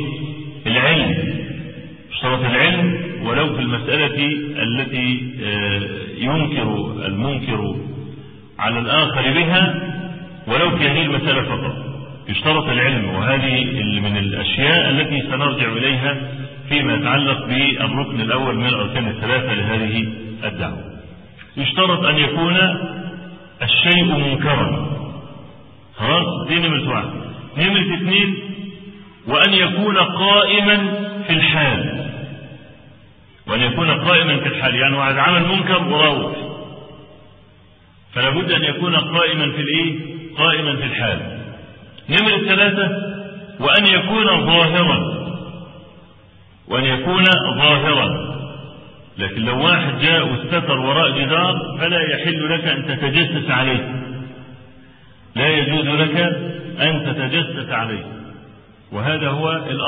العلم ولو في المسألة التي ينكر المنكر على الآخر بها، ولو في هذه المسألة فقط يشترط العلم. وهذه من الأشياء التي سنرجع إليها فيما يتعلق بالركن الأول من الأركان الثلاثة لهذه الدعوة. يشترط أن يكون الشيء منكرا، خلاص دي نمرة 1. نمرة 2 وأن يكون قائما في الحال. يعني واحد عمل منكر وروح، فلا بد أن يكون قائما في الحال. نمرة 3 وأن يكون ظاهرا. لكن لو واحد جاء واستتر وراء جدار فلا يحل لك أن تتجسس عليه، لا يجوز لك أن تتجسس عليه. وهذا هو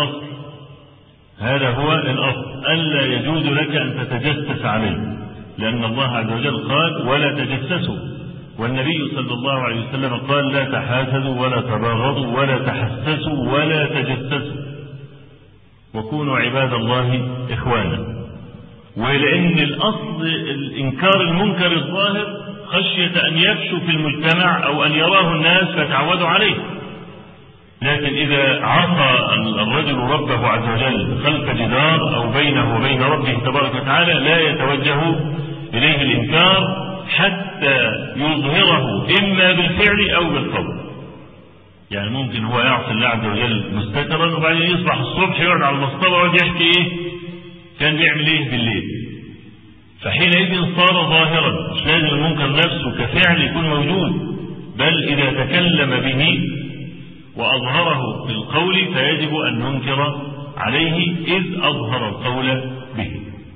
الأصل، ألا يجوز لك أن تتجسس عليه، لأن الله عز وجل قال ولا تجسسوا، والنبي صلى الله عليه وسلم قال لا تحاسدوا ولا تباغضوا ولا تحسسوا ولا تجسسوا وكونوا عباد الله إخوانا. ولأن الأصل الإنكار المنكر الظاهر خشية أن يفشو في المجتمع أو أن يراه الناس فتعودوا عليه. لكن إذا عصى الرجل ربه عز وجل خلف جدار أو بينه وبين ربه تبارك وتعالى لا يتوجه إليه الإنكار حتى يظهره إما بالفعل أو بالقول. يعني ممكن هو يعصي الله عز وجل مستترا وبعدين يصبح الصبح يقعد على المصطبة ويقعد يحكي كان بيعمل بالليل، فحينئذ صار ظاهرا. مش لازم المنكر نفسه كفعل يكون موجود، بل إذا تكلم به وأظهره بالقول فيجب أن ننكر عليه إذ أظهر القول به.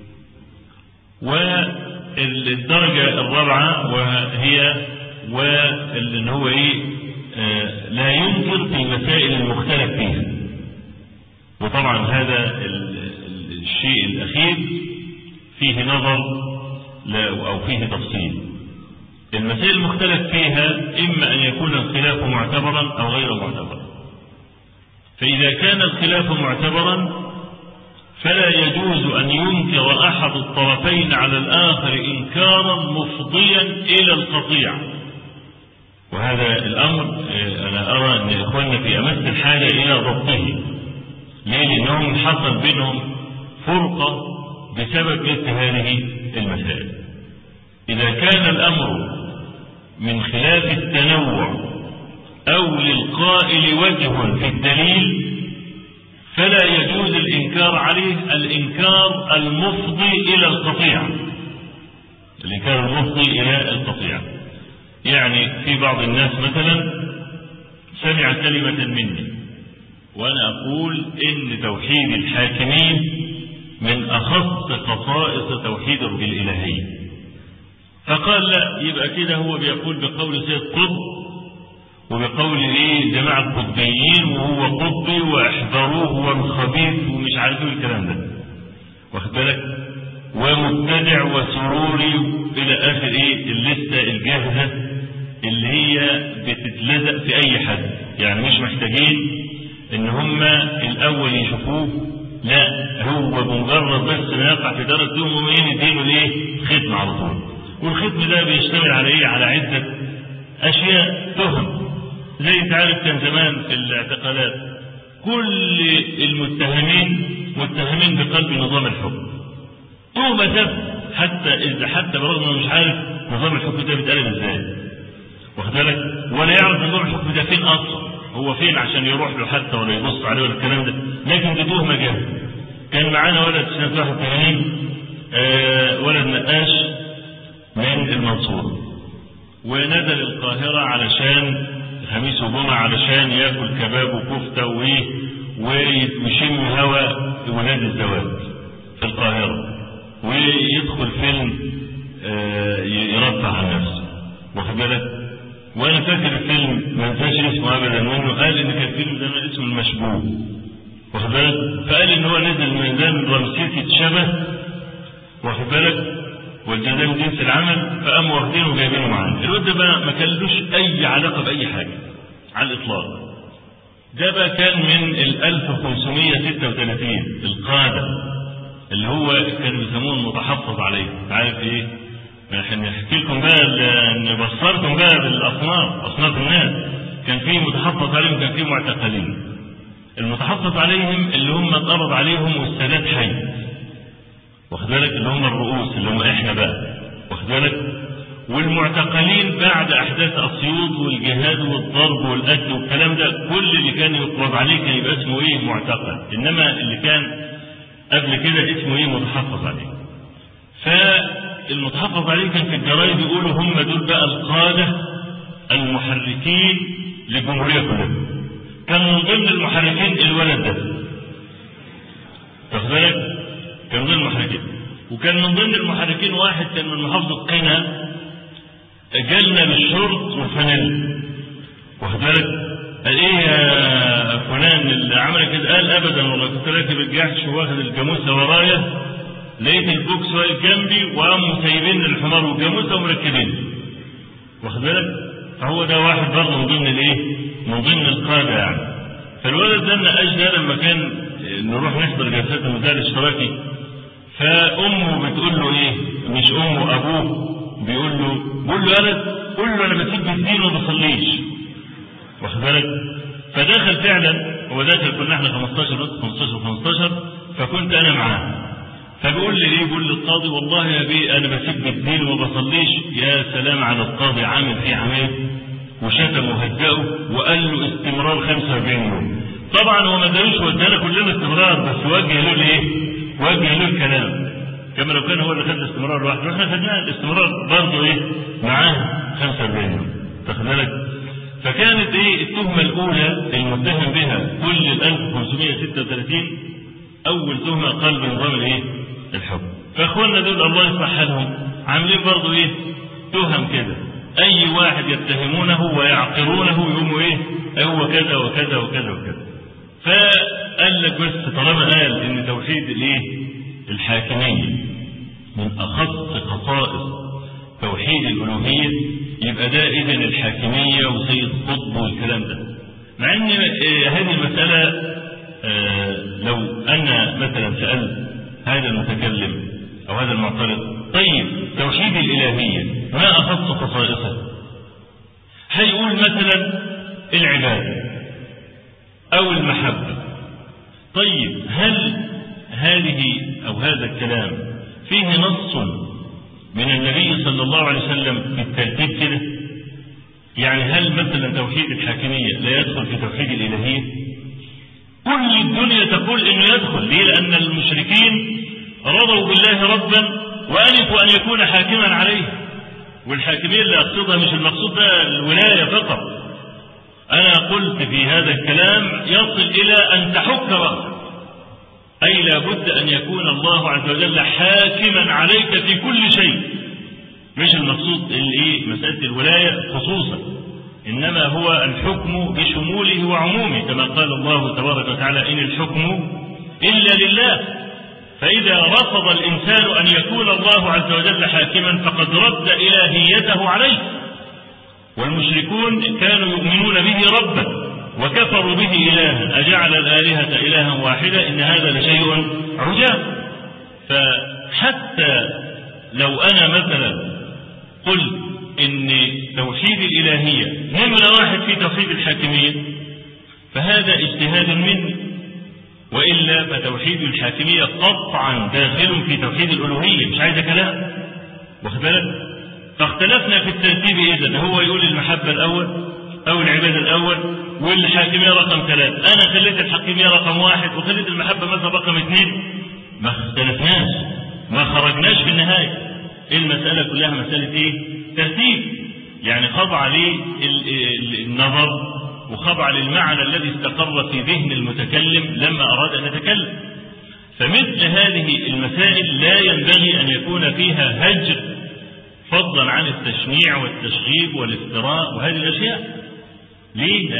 والدرجة الرابعة وهي وإن هو لا ينكر في المسائل المختلف فيها. وطبعا هذا الشيء الأخير فيه نظر أو فيه تفصيل. المسائل المختلف فيها إما أن يكون الخلاف معتبرا أو غير معتبرا. فإذا كان الخلاف معتبرا فلا يجوز أن ينكر أحد الطرفين على الآخر إنكارا مفضيا إلى القطيع. وهذا الأمر أنا أرى أن إخواننا في أمس الحاجة إلى ضبطه. ليه؟ لأنهم حصل بينهم فرقة بسبب مثل هذه المسائل. إذا كان الأمر من خلاف التنوع أو للقائل وجه في الدليل فلا يجوز الإنكار عليه الإنكار المفضي إلى القطيعة. الإنكار المفضي إلى القطيعة، يعني في بعض الناس مثلا سمع كلمة مني وأنا أقول إن توحيد الحاكمين من أخص خصائص توحيد الإلهية، فقال لا، يبقى كده هو بيقول بقول سيد قطب وبقول جماعة القطبيين وهو قطبي واحذروه والخبيث ومش عارف ايه الكلام ده، واخد بالك، ومبتدع وسروري الى اخر اللسته الجاهزه اللي هي بتتلزق في اي حد، يعني مش محتاجين ان هم الاول يشوفوه، لا هو بمجرد بس ما يقع في دار الدين يدينه ختم على طول. والختم ده بيشتمل على على عده اشياء تهم. زي انت عارف كان زمان في الاعتقالات كل المتهمين متهمين بقلب نظام الحكم، تهمة حتى برغم انه مش عارف نظام الحكم ده بيتقلب ازاي، واخد بالك، ولا يعرف نظام الحكم ده فين اصلا، هو فين عشان يروح له حتى ولا يبص عليه ولا الكلام ده، لكن دي تهمة جاهزة. كان معانا ولد سنة 81 ولد نقاش من المنصورة، ونزل القاهرة علشان خميس وجمعة علشان ياكل كباب وكفتة ويشم هوا ولاد الزواج في القاهرة، ويدخل فيلم يرفع عن نفسه، واخد بالك. وانا فاكر الفيلم ما انساش اسمه ابدا، وانه قال ان كان الفيلم ده اسمه المشبوه، واخد بالك، فقال ان هو نزل من ميدان رمسيس يتشبه، واخد بالك، والجزاء من جنس العمل، فقاموا واخدينه وجايبينه معانا. الواد ده بقى ما كان لوش اي علاقه باي حاجه على الاطلاق. ده بقى كان من 1536 القاده اللي هو كانوا يسموه المتحفظ عليه، عارف احنا نحكي لكم بقى نبصركم بقى بالاصناف الناس. كان في متحفظ عليهم، كان في معتقلين. المتحفظ عليهم اللي هم اتقبض عليهم والسادات حي، واخد بالك، اللي هم الرؤوس اللي هم احنا بقى، واخد بالك. والمعتقلين بعد احداث اسيوط والجهاد والضرب والقتل والكلام ده، كل اللي كان يقبض عليه كان يبقى اسمه معتقل، انما اللي كان قبل كده اسمه متحفظ عليه. فالمتحفظ عليه كان في الجرايد يقولوا هم دول بقى القاده المحركين للجمهوريه كلها. كان من ضمن المحركين الولد ده، واخد بالك، كان من ضمن المحركين. وكان من ضمن المحركين واحد كان من محافظة قنا، جالنا بالشرط والفانيلا، واخد بالك. قال يا فلان اللي عمل كده؟ قال ابدا والله كنت راكب الجحش واخد الجاموسه ورايا، لقيت البوكس واقف جنبي وقاموا سايبين الحمار والجاموسه ومركبين، واخد بالك. فهو ده واحد برضه من ضمن من ضمن القاده يعني. فالولد ده نقاش ده لما كان نروح نحضر جلسات المنتدى الاشتراكي، فامه بتقول له مش امه، ابوه بيقول له قول له انا بسيب الدين وما بصليش، واخد بالك. فدخل فعلا، هو داخل كنا احنا 15 فكنت انا معاه، فبيقول لي بيقول للقاضي والله يا بيه انا بسيب الدين وما بصليش. يا سلام على القاضي، عامل فيه عمال وشتم وهدأه وقال له استمرار 45 يوم. طبعا هو ما ادالوش، ودانا كلنا استمرار، بس وجه له وجه له الكلام كما لو كان هو اللي خد الاستمرار لوحده، واحنا خدنا الاستمرار برضه معاه 45 يوم، تاخد بالك. فكانت التهمه الاولى المتهم بها كل 1536 اول تهمه قلب نظام الحكم. فاخواننا دول الله يصلح حالهم عاملين برضه تهم كده، اي واحد يتهمونه ويعقرونه يقوموا هو كذا وكذا وكذا وكذا. فقال لك بس طالما قال ان توحيد الحاكميه من اخص خصائص توحيد الالوهيه، يبقى ده اذن الحاكميه وسيد قطب والكلام ده. مع ان هذه المساله لو انا مثلا سالت هذا المتكلم او هذا المعترض، طيب توحيد الالهيه ما اخص خصائصه؟ هيقول مثلا العباده او المحبه. طيب هل هذه او هذا الكلام فيه نص من النبي صلى الله عليه وسلم بالترتيب كده؟ يعني هل مثلا توحيد الحاكمية لا يدخل في توحيد الإلهية؟ كل الدنيا تقول إنه يدخل. ليه؟ لأن المشركين رضوا بالله ربا وأنفوا أن يكون حاكما عليه. والحاكمية اللي أقصدها مش المقصود ده الولاية فقط. أنا قلت في هذا الكلام يصل إلى أن تحك رأسك، أي لابد أن يكون الله عز وجل حاكما عليك في كل شيء. مش المقصود مسألة الولاية خصوصا، إنما هو الحكم بشموله وعمومه، كما قال الله تبارك وتعالى: إن الحكم إلا لله. فإذا رفض الإنسان أن يكون الله عز وجل حاكما فقد رد إلهيته عليه. والمشركون كانوا يؤمنون به ربا وكفروا به إلها، أجعل الآلهة إلها واحدة إن هذا لشيء عجاب. فحتى لو أنا مثلا قلت إن توحيد الإلهية نمرة واحد في توحيد الحاكمية فهذا اجتهاد مني، وإلا فتوحيد الحاكمية قطعا داخل في توحيد الألوهية. مش عايز كلام، واخد بالك؟ فاختلفنا في الترتيب. إذن هو يقول المحبة الأول أو العبادة الأول والحاكمية رقم 3، أنا خليت الحاكمية رقم 1 وخليت المحبة مثلا رقم 2. ما اختلفناش، ما خرجناش في النهاية. المسألة كلها مسألة إيه؟ ترتيب. يعني خضع للنظر وخضع للمعنى الذي استقر في ذهن المتكلم لما أراد أن يتكلم. فمثل هذه المسائل لا ينبغي أن يكون فيها هجر، فضلا عن التشنيع والتشغيب والافتراء وهذه الأشياء. ليه؟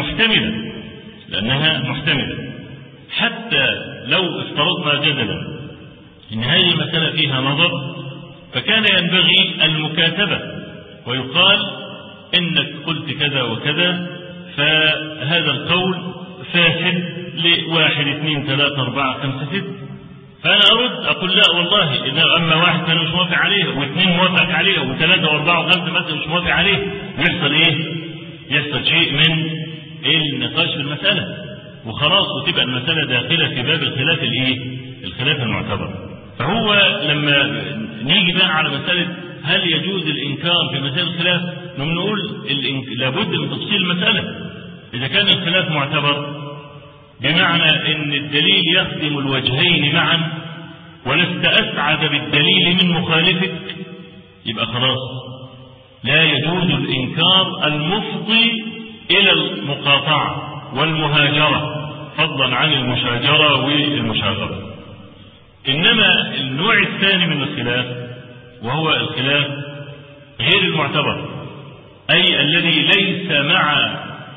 لأنها محتملة. حتى لو افترضنا جدلا إن هذه المسألة فيها نظر فكان ينبغي المكاتبة، ويقال إنك قلت كذا وكذا، فهذا القول فاسد ل1 2 3 4 5 6. فأنا أرد أقول لا والله إذا أما 1 أنا مش موافق عليه، و2 موافق عليه، و3 و4 و5 مثلا مش موافق عليه، يحصل إيه؟ يحصل شيء من النقاش في المسألة وخلاص، وتبقى المسألة داخلة في باب الخلاف الخلاف المعتبر. فهو لما نيجي بقى على مسألة هل يجوز الإنكار في مسائل الخلاف، نقول لابد من تفصيل المسألة. إذا كان الخلاف معتبر بمعنى أن الدليل يخدم الوجهين معا ولست أسعد بالدليل من مخالفك، يبقى خلاص لا يجوز الإنكار المفضي إلى المقاطعة والمهاجرة، فضلا عن المشاجرة والمشاغرة. إنما النوع الثاني من الخلاف وهو الخلاف غير المعتبر، أي الذي ليس مع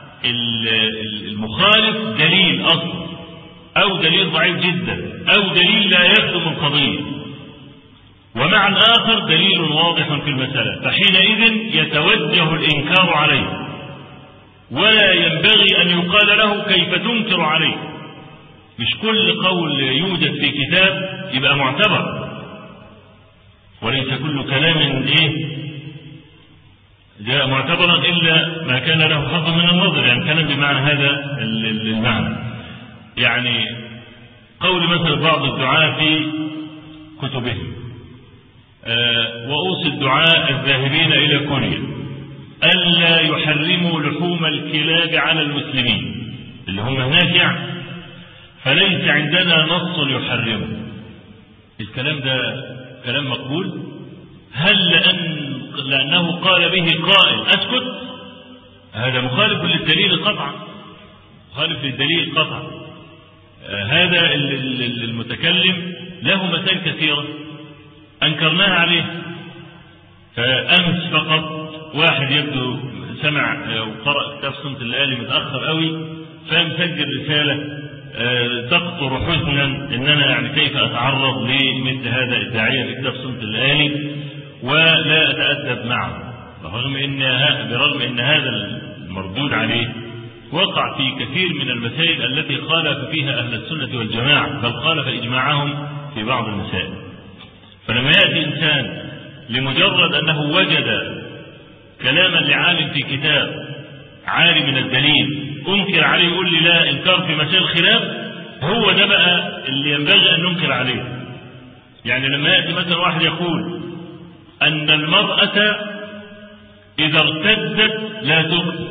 المخالف دليل أصل أو دليل ضعيف جدا أو دليل لا يخدم القضية، ومع الآخر دليل واضح في المسألة، فحينئذ يتوجه الإنكار عليه، ولا ينبغي أن يقال له كيف تنكر عليه. مش كل قول يوجد في كتاب يبقى معتبر، وليس كل كلام جاء معتبرا إلا ما كان له حظ من النظر، يعني كلام بمعنى هذا المعنى. يعني قول مثل بعض الدعاة في كتبهم: وأوصي الدعاء الذاهبين إلى كوريا ألا يحرموا لحوم الكلاب على المسلمين اللي هم هناك، يعني فليس عندنا نص يحرمه. الكلام ده كلام مقبول؟ هل لأنه قال به قائل أسكت؟ هذا مخالف للدليل قطعا، مخالف للدليل قطعا. هذا المتكلم له مسائل كثيرة أنكرناها عليه. فأمس فقط واحد يبدو سمع وقرأ كتاب صمت الليالي متأخر قوي، فمسجل رسالة تقطر حزنا إن أنا يعني كيف أتعرض لمثل هذا الداعية في كتاب صمت الليالي ولا أتأدب معه، برغم إن هذا المردود عليه وقع في كثير من المسائل التي خالف فيها أهل السنة والجماعة، بل خالف إجماعهم في بعض المسائل. فلما يأتي إنسان لمجرد أنه وجد كلاما لعالم في كتاب عالي من الدليل أنكر عليه، يقول لي لا إنكار في مسائل الخلاف، هو ده بقى اللي ينبغي أن ننكر عليه. يعني لما يأتي مثلا واحد يقول أن المرأة إذا ارتدت لا تقتل،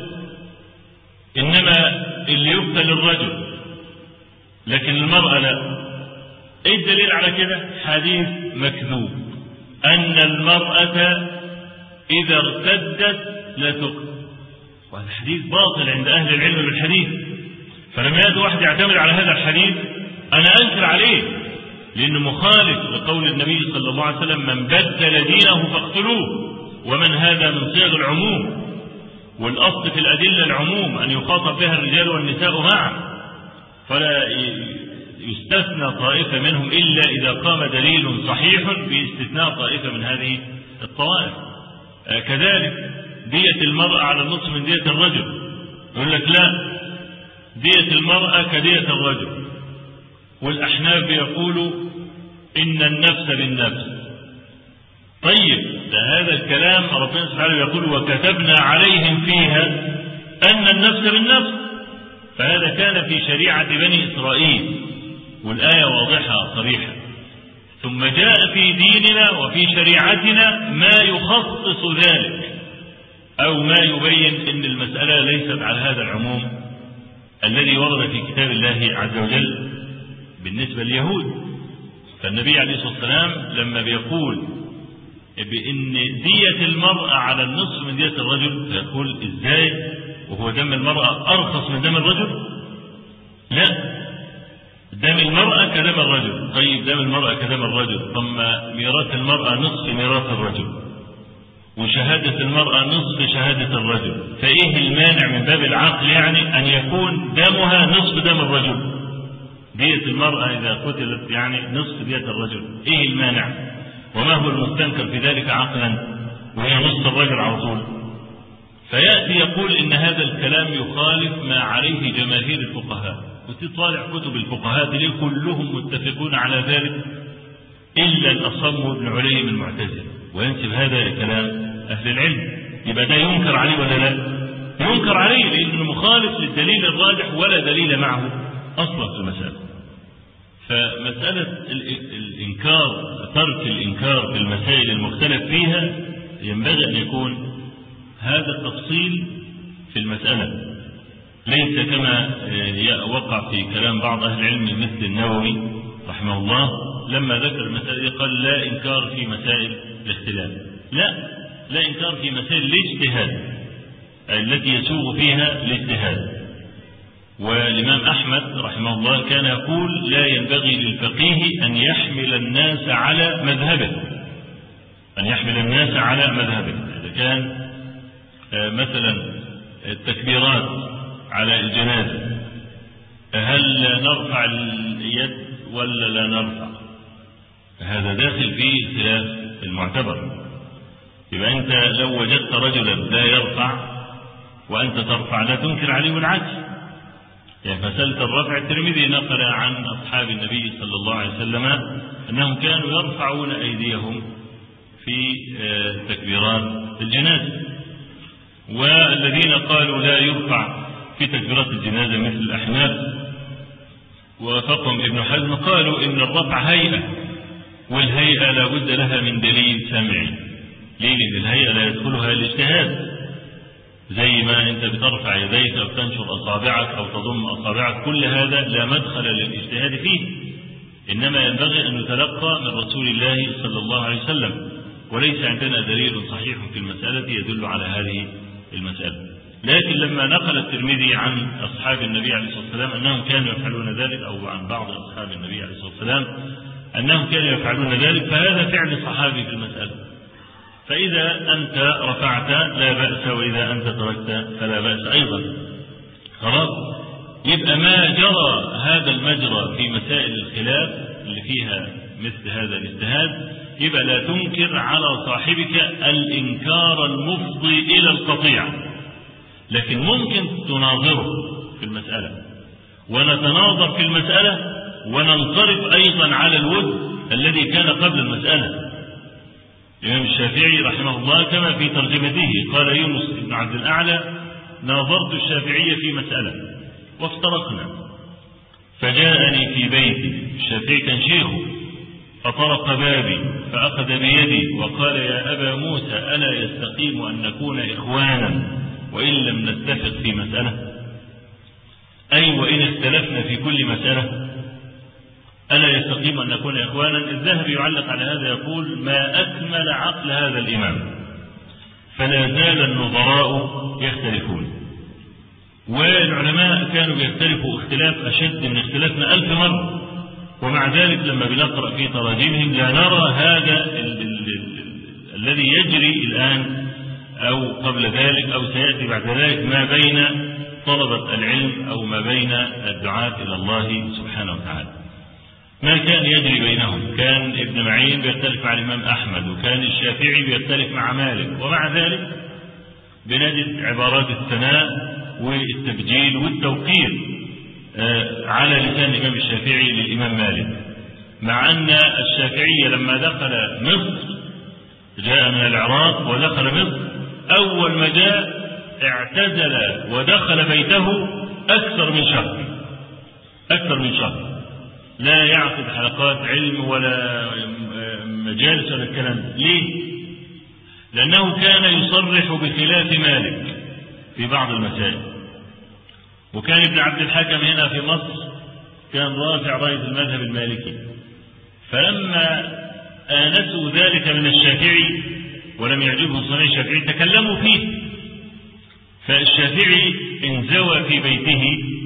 إنما اللي يقتل الرجل لكن المرأة لا. إيه الدليل على كده؟ حديث مكذوب أن المرأة إذا ارتدت لا تقتل، وهذا حديث باطل عند أهل العلم بالحديث. فلما يأتي واحد يعتمد على هذا الحديث أنا أنكر عليه، لأنه مخالف لقول النبي صلى الله عليه وسلم من بدل دينه فاقتلوه، ومن هذا من صيغ العموم، والأصل في الأدلة العموم أن يخاطب بها الرجال والنساء معا، فلا يستثنى طائفة منهم إلا إذا قام دليل صحيح باستثناء طائفة من هذه الطوائف. كذلك دية المرأة على النصف من دية الرجل، يقول لك لا، دية المرأة كدية الرجل. والأحناف بيقولوا إن النفس بالنفس. طيب ده هذا الكلام ربنا سبحانه يقول وكتبنا عليهم فيها أن النفس بالنفس، فهذا كان في شريعة بني إسرائيل والآية واضحة صريحة. ثم جاء في ديننا وفي شريعتنا ما يخصص ذلك أو ما يبين أن المسألة ليست على هذا العموم الذي ورد في كتاب الله عز وجل بالنسبة لليهود. فالنبي عليه الصلاة والسلام لما بيقول بأن دية المرأة على النصف من دية الرجل، فيقول إزاي وهو دم المرأة أرخص من دم الرجل؟ لا، دم المرأة كدم الرجل. طيب دم المرأة كدم الرجل، ثم ميراث المرأة نصف ميراث الرجل، وشهادة المرأة نصف شهادة الرجل، فإيه المانع من باب العقل يعني أن يكون دمها نصف دم الرجل؟ دية المرأة إذا قتلت يعني نصف دية الرجل، إيه المانع؟ وما هو المستنكر في ذلك عقلا وهي نصف الرجل على طول؟ فيأتي يقول إن هذا الكلام يخالف ما عليه جماهير الفقهاء، وتطالع كتب الفقهاء دي كلهم متفقون على ذلك إلا الأصم بن عليم المعتزلي، وينسب هذا لكلام أهل العلم. يبقى ده ينكر عليه ولا لا؟ ينكر عليه لأنه مخالف للدليل الراجح ولا دليل معه أصلا في المسألة. فمسألة الإنكار، ترك الإنكار في المسائل المختلف فيها، ينبغي أن يكون هذا التفصيل في المسألة، ليس كما وقع في كلام بعض أهل العلم مثل النووي رحمه الله لما ذكر المسألة قال لا إنكار في مسائل الاختلاف. لا إنكار في مسائل الاجتهاد التي يسوغ فيها الاجتهاد. والإمام أحمد رحمه الله كان يقول لا ينبغي للفقيه أن يحمل الناس على مذهبه، إذا كان مثلا التكبيرات على الجنازة هل نرفع اليد ولا لا نرفع؟ هذا داخل فيه خلاف المعتبر. يبقى أنت لو وجدت رجلا لا يرفع وأنت ترفع لا تنكر عليه، والعكس. يعني مسألة الرفع الترمذي نقل عن أصحاب النبي صلى الله عليه وسلم أنهم كانوا يرفعون أيديهم في تكبيرات الجنازة، والذين قالوا لا يرفع في تكبيرات الجنازة مثل الأحناف وفقهم ابن حزم قالوا إن الرفع هيئة، والهيئة لا بد لها من دليل سمعي. ليه؟ لأن الهيئة لا يدخلها الاجتهاد، زي ما أنت بترفع يديك أو تنشر أصابعك أو تضم أصابعك، كل هذا لا مدخل للاجتهاد فيه، إنما ينبغي أن نتلقى من رسول الله صلى الله عليه وسلم، وليس عندنا دليل صحيح في المسألة يدل على هذه المسألة. لكن لما نقل الترمذي عن أصحاب النبي عليه الصلاة والسلام أنهم كانوا يفعلون ذلك، أو عن بعض أصحاب النبي عليه الصلاة والسلام أنهم كانوا يفعلون ذلك، فهذا فعل صحابي في المسألة. فإذا أنت رفعت لا بأس، وإذا أنت تركت فلا بأس أيضا. خلاص، يبقى ما جرى هذا المجرى في مسائل الخلاف اللي فيها مثل هذا الاجتهاد، يبقى لا تنكر على صاحبك الإنكار المفضي إلى القطيع، لكن ممكن تناظره في المسألة ونتناظر في المسألة وننصرف أيضا على الود الذي كان قبل المسألة. الإمام الشافعي رحمه الله كما في ترجمته قال يونس بن عبد الأعلى ناظرت الشافعية في مسألة وافترقنا، فجاءني في بيتي، الشافعي كان شيخه، فطرق بابي فأخذ بيدي وقال يا أبا موسى ألا يستقيم أن نكون إخوانا وإن لم نتفق في مسألة؟ أي وإن اختلفنا في كل مسألة ألا يستقيم أن نكون إخوانا. الذهبي يعلق على هذا يقول ما أكمل عقل هذا الإمام، فلا زال النظراء يختلفون، والعلماء كانوا يختلفوا اختلاف أشد من اختلافنا 1000 مرة، ومع ذلك لما بنقرأ في تراجمهم لا نرى هذا الذي يجري الآن أو قبل ذلك أو سيأتي بعد ذلك ما بين طلبة العلم أو ما بين الدعاة إلى الله سبحانه وتعالى. ما كان يجري بينهم، كان ابن معين بيختلف مع الإمام أحمد، وكان الشافعي بيختلف مع مالك، ومع ذلك بنجد عبارات الثناء والتبجيل والتوقير على لسان الإمام الشافعي للإمام مالك، مع أن الشافعي لما دخل مصر جاء من العراق ودخل مصر، أول ما جاء اعتزل ودخل بيته أكثر من شهر لا يعقد حلقات علم ولا مجالس ولا الكلام. ليه؟ لأنه كان يصرح بخلاف مالك في بعض المسائل، وكان ابن عبد الحكم هنا في مصر كان رافع راية المذهب المالكي، فلما آنسوا ذلك من الشافعي ولم يعجبهم صنيع الشافعي تكلموا فيه، فالشافعي انزوى في بيته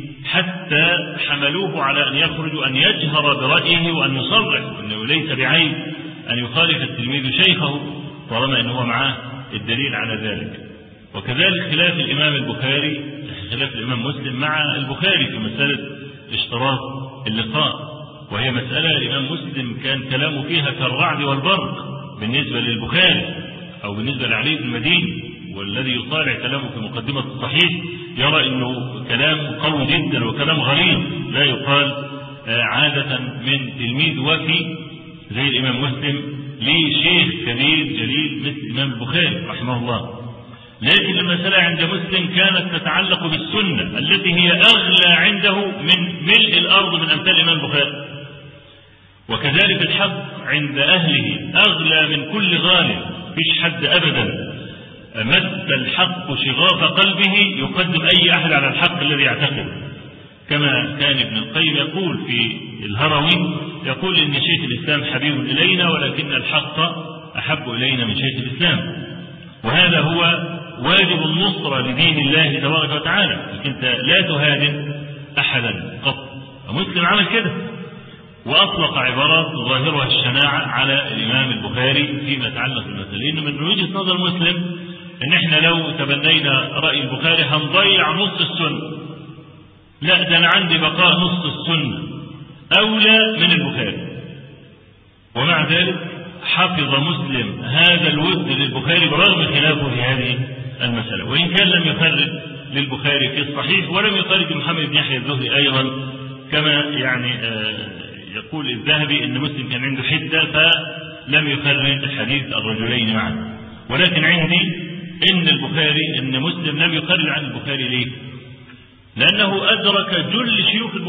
حتى حملوه على أن يخرج أن يجهر برأيه وأن يصرح أنه ليس بعيب أن يخالف التلميذ شيخه طالما أنه معاه الدليل على ذلك. وكذلك خلاف الإمام البخاري خلاف الإمام مسلم مع البخاري في مسألة اشتراط اللقاء، وهي مسألة الإمام مسلم كان كلامه فيها كالرعد والبرق بالنسبة للبخاري أو بالنسبة لعلي بن المديني، والذي يطالع كلامه في مقدمة الصحيح يرى أنه كلام قوي جدا وكلام غليظ لا يقال عادة من تلميذ وفي زي الإمام مسلم لشيخ كبير جليل مثل الإمام البخاري رحمه الله. لكن المسألة عند مسلم كانت تتعلق بالسنة التي هي أغلى عنده من ملء الأرض من أمثال الإمام البخاري، وكذلك الحق عند أهله أغلى من كل غالب، فيش حد أبدا مس الحق شغاف قلبه يقدم أي أحد على الحق الذي يعتقد، كما كان ابن القيم يقول في الهروي يقول إن شيخ الإسلام حبيب إلينا ولكن الحق أحب إلينا من شيخ الإسلام، وهذا هو واجب النصرة لدين الله تبارك وتعالى، أنت لا تهادن أحدا قط. مسلم عمل كده وأطلق عبارات ظاهرها الشناعة على الإمام البخاري فيما يتعلق بالمسألة، لأنه من وجهة نظر مسلم إن إحنا لو تبنينا رأي البخاري هنضيع نص السنة، لا ده أنا عندي بقاء نص السنة أولى من البخاري. ومع ذلك حفظ مسلم هذا الود للبخاري برغم خلافه في هذه المسألة، وإن كان لم يخرج للبخاري في الصحيح ولم يخرج محمد بن يحيى الزهري أيضا، كما يعني يقول الذهبي إن مسلم كان عنده حدة فلم يخرج حديث الرجلين معا. ولكن عندي إن مسلم لم يخرج عن البخاري. ليه؟ لأنه أدرك جل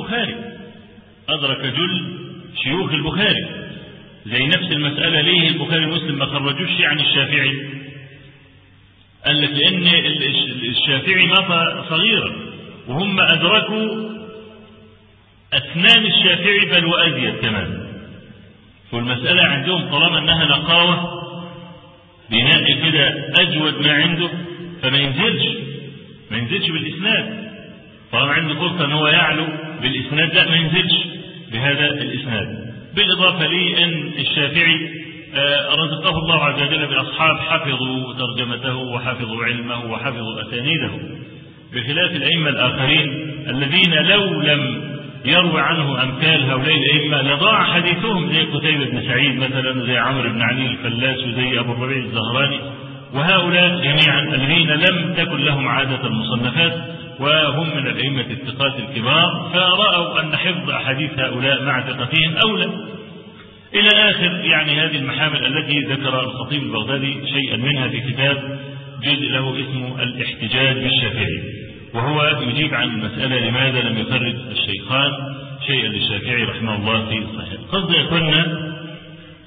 شيوخ البخاري زي نفس المسألة. ليه البخاري مسلم ما خرجوش عن الشافعي؟ قال لك لأن الشافعي مات صغيرا وهم أدركوا أسنان الشافعي بل وأزيد كمان، والمسألة عندهم طالما أنها نقاوة بينقي كده أجود ما عنده فما ينزلش بالإسناد، طالما عنده فرصة أنه يعلو بالإسناد لا ما ينزلش بهذا الإسناد. بالإضافة لي أن الشافعي رزقه الله عز وجل بأصحاب حفظوا ترجمته وحفظوا علمه وحفظوا أسانيده، بخلاف الأئمة الآخرين الذين لو لم يروي عنه أمثال هؤلاء الأئمة لضاع حديثهم، زي قتيبة بن سعيد مثلا، زي عمرو بن علي الفلاس، وزي أبو الربيع الزهراني، وهؤلاء جميعا الذين لم تكن لهم عادة المصنفات وهم من الأئمة الثقات الكبار، فرأوا أن حفظ أحاديث هؤلاء مع ثقتهم أولى إلى آخر يعني هذه المحامل التي ذكر الخطيب البغدادي شيئا منها في كتاب جزء له اسمه الاحتجاج بالشافعي، وهو يجيب عن المسألة لماذا لم يخرج الشيخان شيئا للشافعي رحمه الله في الصحيح. قصد يكون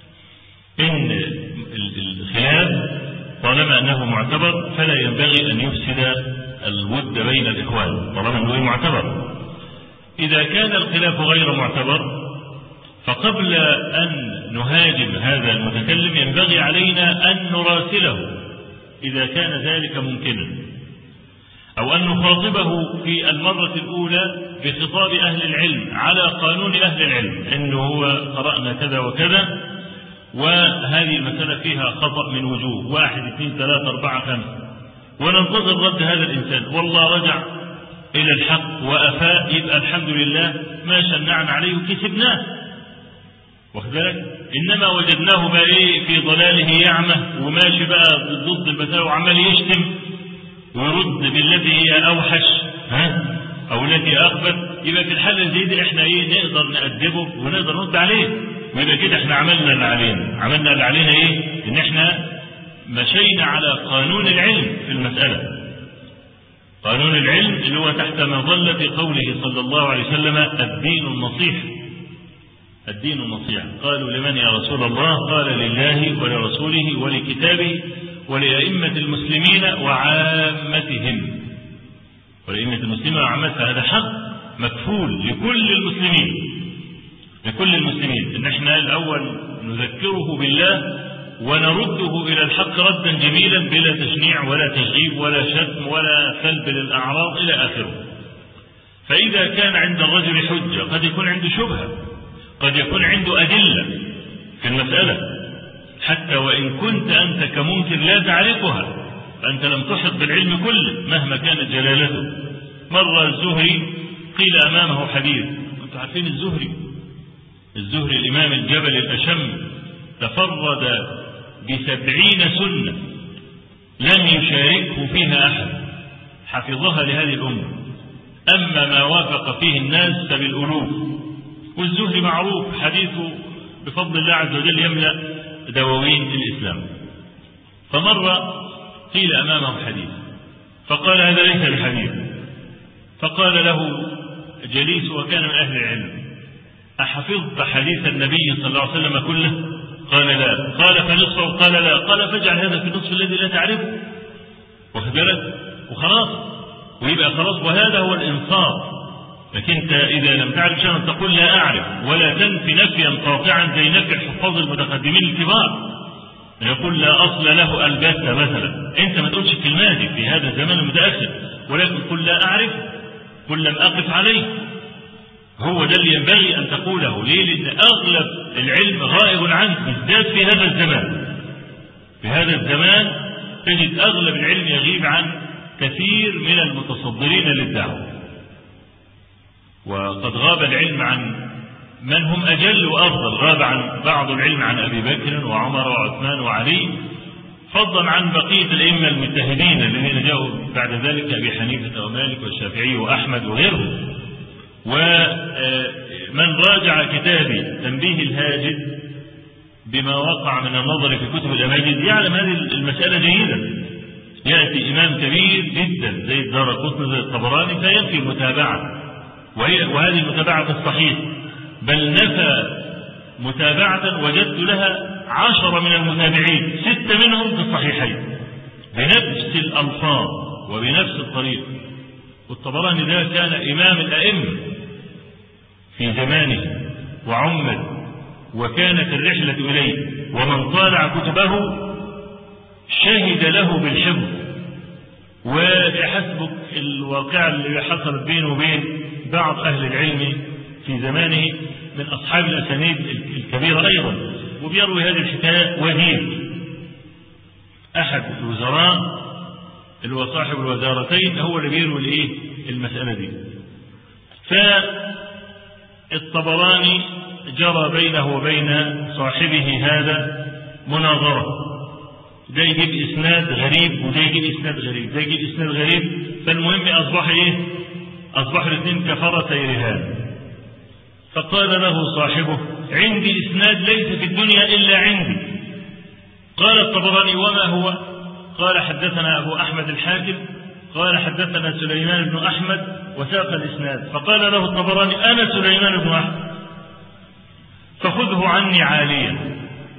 طالما أنه معتبر فلا ينبغي أن يفسد الود بين الإخوان طالما أنه معتبر. إذا كان الخلاف غير معتبر فقبل أن نهاجم هذا المتكلم ينبغي علينا أن نراسله إذا كان ذلك ممكنا، أو أن نخاطبه في المرة الأولى بخطاب أهل العلم على قانون أهل العلم، إنه هو قرأنا كذا وكذا وهذه المسألة فيها خطأ من وجوه 1 2 3 4 5، وننتظر رد هذا الإنسان. والله رجع إلى الحق وأفاء يبقى الحمد لله ما شنعنا عليه وكسبناه، واخد بالك؟ إنما وجدناه بقى إيه في ضلاله يعمى وماشي بقى ضد المسألة وعمال يشتم ويرد بالذي هي أوحش أو التي أخبث، يبقى في الحالة زي دي إحنا إيه نقدر نأدبه ونقدر نرد عليه، ويبقى كده إحنا عملنا اللي علينا إيه؟ إن إحنا مشينا على قانون العلم في المسألة. قانون العلم اللي هو تحت مظلة قوله صلى الله عليه وسلم الدين النصيح. الدين النصيح. قالوا لمن يا رسول الله؟ قال لله ولرسوله ولكتابه ولأئمة المسلمين وعامتهم. ولأئمة المسلمين وعامتها هذا حق مكفول لكل المسلمين إن احنا الأول نذكره بالله ونرده إلى الحق ردا جميلا بلا تشنيع ولا تشغيب ولا شتم ولا سلب للأعراض إلى آخره. فإذا كان عند الرجل حجة قد يكون عنده شبهة، قد يكون عنده أدلة في المسألة، حتى وإن كنت أنت كمنكر لا تعرفها فأنت لم تحط بالعلم كله مهما كانت جلالته. مرة الزهري قيل أمامه حديث، أنتم عارفين الزهري الإمام الجبل الأشم تفرد ب70 سنة لم يشاركه فيها أحد حفظها لهذه الأمة، أما ما وافق فيه الناس فبالألوف. والزهري معروف حديثه بفضل الله عز وجل يملأ دواوين الإسلام. فمرة قيل أمامه حديث فقال هذا ليس بحديث، فقال له جليس وكان من أهل العلم أحفظت حديث النبي صلى الله عليه وسلم كله؟ قال لا. قال فنصفه؟ قال لا. قال فاجعل هذا في النصف الذي لا تعرفه، واخد بالك؟ وخلاص ويبقى خلاص، وهذا هو الإنصاف. لكن انت إذا لم تعرف شيئا تقول لا أعرف، ولا تنفي نفيا قاطعا زي نفي الحفاظ المتقدمين الكبار يقول لا أصل له البتة مثلا. انت ما تقولش الكلمات دي في هذا الزمان المتأخر، ولكن قل لا أعرف، قل لم أقف عليه. هو ده اللي ينبغي أن تقوله. ليه؟ لأن أغلب العلم غائب عنك، بالذات في هذا الزمان. في هذا الزمان تجد أغلب العلم يغيب عن كثير من المتصدرين للدعوة، وقد غاب العلم عن من هم أجل وأفضل. غاب عن بعض العلم عن أبي بكر وعمر وعثمان وعلي، فضلا عن بقية الأئمة المجتهدين الذين جاءوا بعد ذلك أبي حنيفة ومالك والشافعي وأحمد وغيرهم. ومن راجع كتابي تنبيه الهاجد بما وقع من النظر في كتب الأماجد يعلم هذه المسألة جيدا. يأتي إمام كبير جدا زي الدارقطني زي الطبراني فينفي المتابعة، وهذه المتابعة الصحيح، بل نفى متابعة وجدت لها 10 من المتابعين 6 منهم في الصحيحين بنفس الألفاظ وبنفس الطريق. والطبراني ده كان إمام الأئمة في زمانه وعمد، وكانت الرحلة إليه، ومن طالع كتبه شهد له بالحفظ. وحسبك الواقع اللي حصلت بينه وبين بعض أهل العلم في زمانه من أصحاب الأسانيد الكبيرة أيضا. وبيروي هذه الحكاية وزير أحد الوزراء اللي هو صاحب الوزارتين هو اللي بيروي المسألة دي. فالطبراني جرى بينه وبين صاحبه هذا مناظرة، ده يجيب إسناد غريب وده يجيب إسناد غريب، ده يجيب إسناد غريب. فالمهم أصبح الاثنين كفرتي رهان. فقال له صاحبه عندي إسناد ليس في الدنيا إلا عندي. قال الطبراني وما هو؟ قال حدثنا أبو أحمد الحاكم قال حدثنا سليمان بن أحمد وساق الإسناد. فقال له الطبراني أنا سليمان بن أحمد فخذه عني عاليا.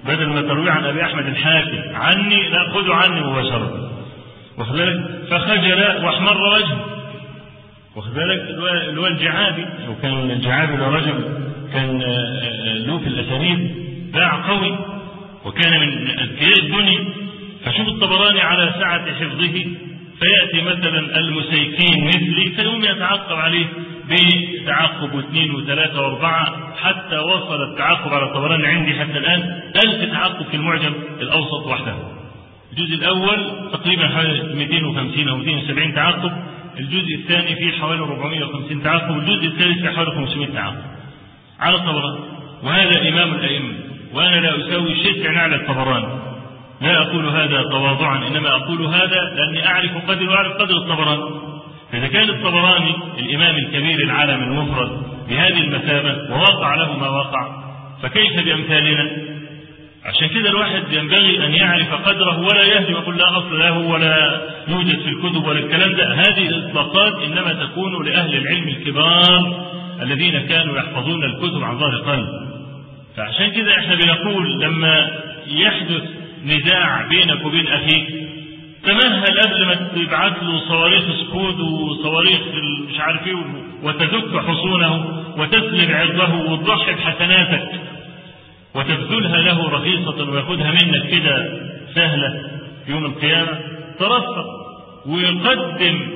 بدل ما تروي عن أبي أحمد الحاكم عني، لا خذوا عني مباشرة، واخد بالك؟ فخجل واحمر وجهه، واخد بالك؟ اللي هو الجعابي، وكان الجعابي ده رجل كان له في الأسانيد باع قوي وكان من أذكياء الدنيا. فشوف الطبراني على سعة حفظه فيأتي مثلا المسيكين مثلي فيقوم يتعقب عليه بتعقب واثنين وثلاثة واربعة، حتى وصل التعقب على الطبراني عندي حتى الآن 1000 تعقب في المعجم الأوسط وحده. الجزء الأول تقريبا حوالي 250 أو 270 تعقب، الجزء الثاني فيه حوالي 450 تعقب، الجزء الثالث فيه حوالي 500 تعقب على الطبراني. وهذا إمام الأئمة، وأنا لا أسوي شيء على الطبراني، لا أقول هذا تواضعا، إنما أقول هذا لأني أعرف قدر وأعرف قدر الطبراني. فإذا كان الطبراني الإمام الكبير العالم المفرد بهذه المثابة ووقع له ما وقع، فكيف بأمثالنا؟ عشان كده الواحد ينبغي أن يعرف قدره ولا يهدم ويقول لا أصل له ولا يوجد في الكتب ولا الكلام ده. هذه الإطلاقات إنما تكون لأهل العلم الكبار الذين كانوا يحفظون الكتب عن ظهر قلب. فعشان كده احنا بنقول لما يحدث نزاع بينك وبين أخيك تمهل قبل ما تبعت له صواريخ سكود وصواريخ مش عارف ايه وتدك حصونه وتسلب عرضه وتضحي بحسناتك وتبذلها له رخيصة ويأخذها منك كده سهلة يوم القيامة. ترفق ويقدم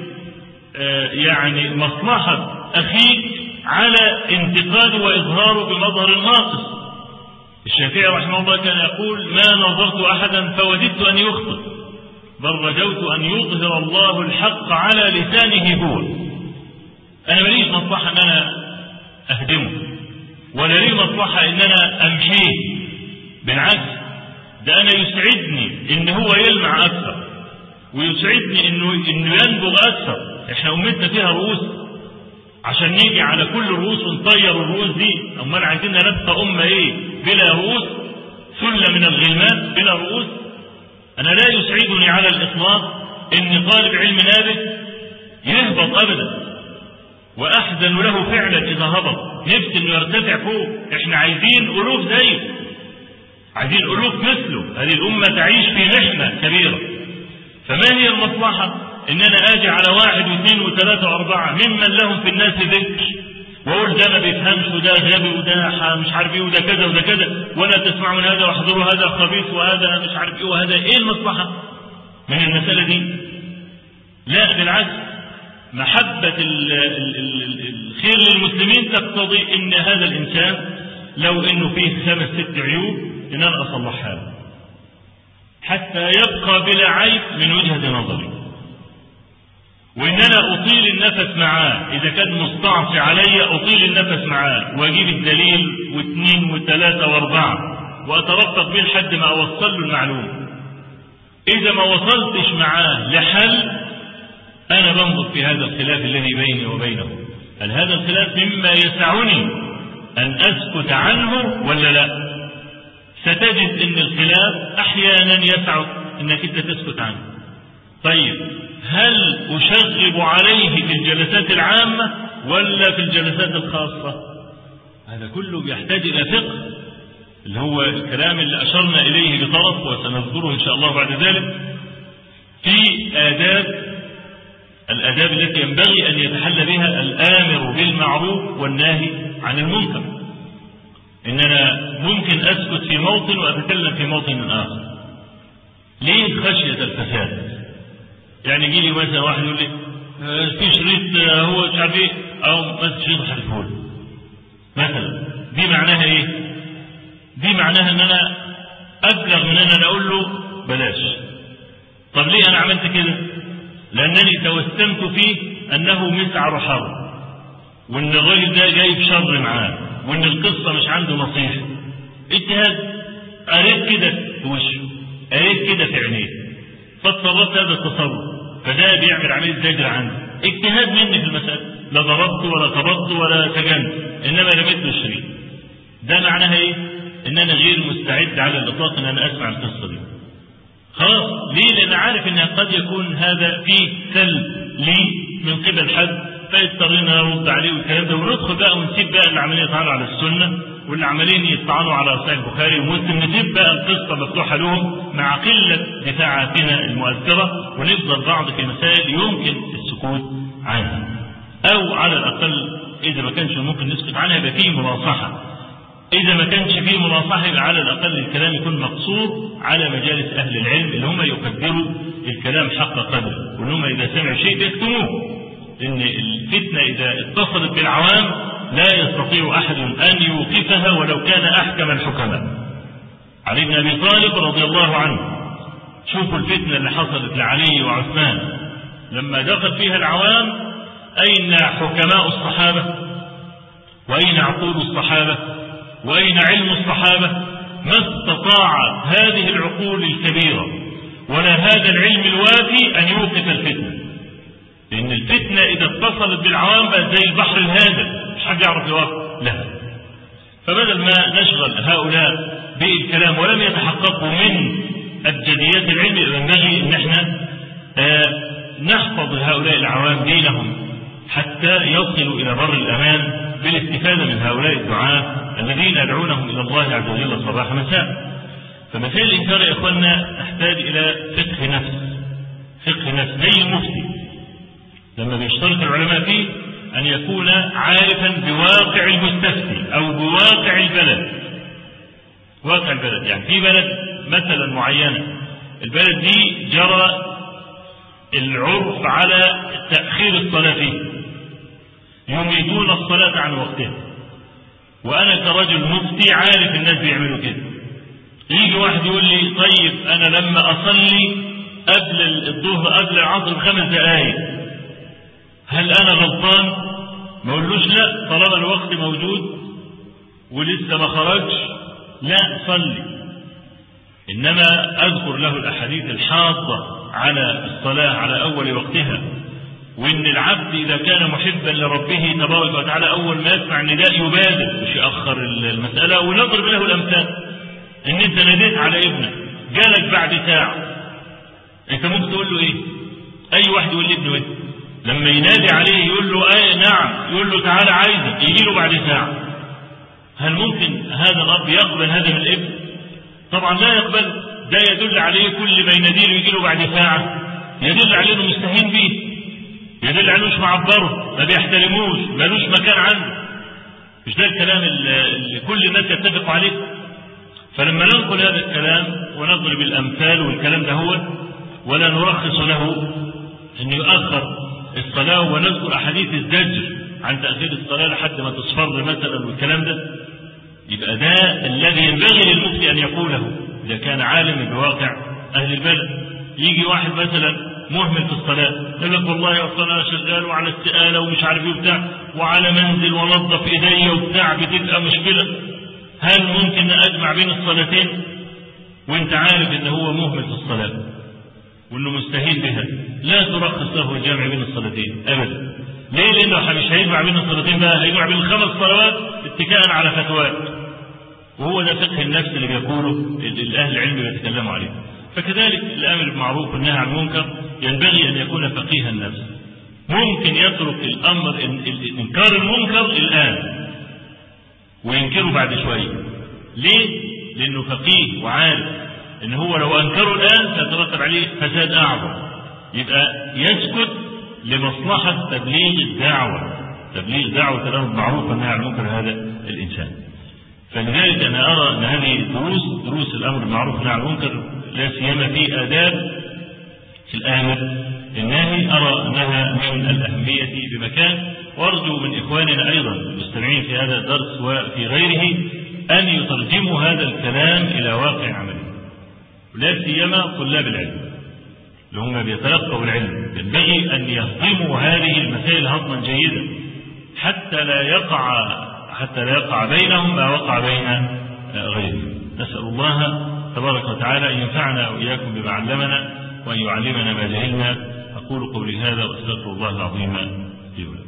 يعني مصلحة أخيك على انتقاده وإظهاره بمظهر ناقص. الشافعي رحمه الله كان يقول ما نظرت أحدا فوددت أن يخطئ، بل رجوت أن يظهر الله الحق على لسانه هو. أنا ماليش مصلحة أن أنا أهدمه، ولا لي مصلحة أن أنا أمحيه، بالعكس ده أنا يسعدني إن هو يلمع أكثر، ويسعدني إنه ينبغ أكثر. إحنا أمتنا فيها رؤوس، عشان نيجي على كل الرؤوس ونطير الرؤوس دي، أمال عايزيننا نبقى أمة إيه؟ بلا رؤوس، ثلة من الغلمان بلا رؤوس. أنا لا يسعدني على الإطلاق إن طالب علم نابه يهبط أبدا، وأحزن له فعلا إذا هبط، نفسي إنه يرتفع فوق. إحنا عايزين ألوف زيه، عايزين ألوف مثله، هذه الأمة تعيش في محنة كبيرة. فما هي المصلحة إن أنا آجي على 1 و2 و3 و4 ممن لهم في الناس ذكر وأقول ده ما بيفهمش وده غبي وده مش عارف إيه وده كذا وده كذا، ولا تسمعوا من هذا واحذروا هذا خبيث وهذا مش عارف إيه وهذا إيه المصلحة من المسألة دي؟ لا بالعكس، محبة الخير للمسلمين تقتضي إن هذا الإنسان لو إنه فيه 5 6 عيوب إن أنا أصلحها له حتى يبقى بلا عيب من وجهة نظري، وإن أنا أطيل النفس معاه. إذا كان مستعصي علي أطيل النفس معاه وأجيب الدليل و2 و3 و4 وأترفق به لحد ما أوصل له المعلومة. إذا ما وصلتش معاه لحل أنا بنظر في هذا الخلاف الذي بيني وبينه، هل هذا الخلاف مما يسعني أن أسكت عنه ولا لا؟ ستجد أن الخلاف أحيانا يسع أنك أنت تسكت عنه. طيب هل أشغب عليه في الجلسات العامة ولا في الجلسات الخاصة؟ هذا كله بيحتاج إلى فقه، اللي هو الكلام اللي أشرنا إليه بطرف وسنذكره إن شاء الله بعد ذلك في الآداب التي ينبغي أن يتحلى بها الآمر بالمعروف والناهي عن المنكر. إننا ممكن أسكت في موطن وأتكلم في موطن آخر. ليه؟ خشية الفساد. يعني يجي لي مثلا واحد يقول لي في شريط هو مش عارف ايه، او مثلا شريط حرفه لي مثلا، دي معناها ايه؟ دي معناها ان انا ابلغ من ان انا اقول له بلاش. طب ليه انا عملت كده؟ لانني توسمت فيه انه مسعر حرب، وان الراجل ده جايب شر معاه، وان القصه مش عنده نصيحه. اجتهاد، قريت كده في وشه، قريت كده في عينيه، فاضطرت هذا التصرف، فده بيعمل عليه الزجر عنه. اجتهاد مني في المسألة، لا ضربت ولا قبضت ولا سجنت، انما رميت له الشريط. ده معناها ايه؟ ان انا غير مستعد على الاطلاق ان انا اسمع القصه دي. خلاص، ليه؟ لان عارف ان قد يكون هذا فيه سلب لي من قبل حد، فيضطرنا نرد عليه والكلام ده، وندخل بقى ونسيب بقى اللي عمالين يطعنوا على السنه واللي عمالين يطعنوا على صحيح البخاري ومسلم، نسيب بقى قصة مفتوحة لهم مع قلة دفاعاتنا المؤثرة، ونفضل بعض في مسائل يمكن السكوت عنها، أو على الأقل إذا ما كانش ممكن نسكت عنها يبقى فيه مناصحة. إذا ما كانش فيه مناصحة يبقى على الأقل الكلام يكون مقصور على مجالس أهل العلم اللي هم يقدروا الكلام حق قدره، وإن هم إذا سمعوا شيء بيكتموه. إن الفتنة إذا اتصلت بالعوام لا يستطيع أحد أن يوقفها ولو كان أحكم الحكماء. علي بن أبي طالب رضي الله عنه، شوفوا الفتنة اللي حصلت لعلي وعثمان لما دخل فيها العوام، أين حكماء الصحابة؟ وأين عقول الصحابة؟ وأين علم الصحابة؟ ما استطاع هذه العقول الكبيرة ولا هذا العلم الوافي أن يوقف الفتنة، لأن الفتنة إذا اتصلت بالعوام بقى زي البحر الهادئ، مش حد يعرف يوقف لها. فبدل ما نشغل هؤلاء بالكلام ولم يتحققوا من أبجديات العلم، ينبغي أن احنا نحفظ هؤلاء العوام دينهم حتى يصلوا إلى بر الأمان بالاستفادة من هؤلاء الدعاة الذين يدعونهم إلى الله عز وجل صباح مساء. فمثال الإنكار يا إخواننا نحتاج إلى فقه نفس. فقه نفس زي المفتي لما بيشترط العلماء فيه أن يكون عارفا بواقع المستفتي أو بواقع البلد. واقع البلد يعني في بلد مثلا معينة، البلد دي جرى العرف على تأخير الصلاة فيه، يميتون الصلاة عن وقتها، وأنا كرجل مفتي عارف الناس بيعملوا كده. يجي واحد يقول لي طيب أنا لما أصلي قبل الظهر قبل العصر ب5 دقائق هل أنا غلطان؟ ما أقولوش لا، طالما الوقت موجود ولسه ما خرجش لا صلي، إنما أذكر له الأحاديث الحاضة على الصلاة على أول وقتها، وإن العبد إذا كان محبا لربه تبارك وتعالى أول ما يسمع النداء يبادر مش يأخر المسألة. ونضرب له الأمثال، إن أنت ناديت على ابنك جالك بعد ساعة، أنت ممكن تقول له إيه؟ أي واحد يقول لابنه إيه؟ لما ينادي عليه يقول له أي نعم، يقول له تعالى عايزك، يجي له بعد ساعة. هل ممكن هذا الأب يقبل هذا من الابن؟ طبعا لا يقبل. ده يدل عليه كل ما يناديه يجي له بعد ساعة يدل عليه انه مستهين به، يدل عليه مش معبره، ما بيحترموش، مالوش مكان عنده. مش ده الكلام اللي كل الناس يتفق عليه؟ فلما ننقل هذا الكلام ونضرب الأمثال والكلام ده هو ولا نرخص له أن يؤخر الصلاة ونذكر أحاديث الزجر عن تأخير الصلاة لحد ما تصفر مثلا والكلام ده، يبقى ده الذي ينبغي للمفتي أن يقوله إذا كان عالما بواقع أهل البلد. يجي واحد مثلا مهمل في الصلاة يقول لك والله أصلا أنا شغال وعلى استقالة ومش عارف ايه وبتاع وعلى منزل ونظف إيديا وبتاع، بتبقى مشكلة. هل ممكن أجمع بين الصلاتين وانت عارف ان هو مهمل في الصلاة وانه مستهين بها؟ لا ترخص له الجمع بين الصلاتين أبدا. ليه؟ لأنه مش هيجمع بين الصلاتين بقى، هيجمع بين ال5 صلوات اتكاء على فتوات، وهو ده فقه النفس اللي بيقوله الأهل العلم بيتكلموا عليه. فكذلك الأمر بالمعروف والنهي عن المنكر ينبغي أن يكون فقيه النفس. ممكن يترك الأمر إنكار المنكر الآن وينكره بعد شوية. ليه؟ لأنه فقيه وعارف إن هو لو أنكره الآن سيترتب عليه فساد أعظم، يبقى يسكت لمصلحة تبليغ الدعوة، تبليغ دعوة الأمر بالمعروف والنهي عن المنكر هذا الإنسان. فلذلك أنا أرى أن هذه دروس الأمر بالمعروف والنهي عن المنكر لا سيما في آداب في الآمر الناهي، أرى أنها من الأهمية بمكان، وأرجو من إخواننا أيضا المستمعين في هذا الدرس وفي غيره أن يترجموا هذا الكلام إلى واقع عملي، لا سيما طلاب العلم اللي هم بيتلقوا العلم. ينبغي أن يهضموا هذه المسائل هضما جيدا حتى لا يقع بينهم ما وقع بين غيرهم. نسأل الله تبارك وتعالى أن ينفعنا وإياكم بما علمنا وأن يعلمنا ما جهلنا. أقول قولي هذا وأستغفر الله العظيم لي ولكم.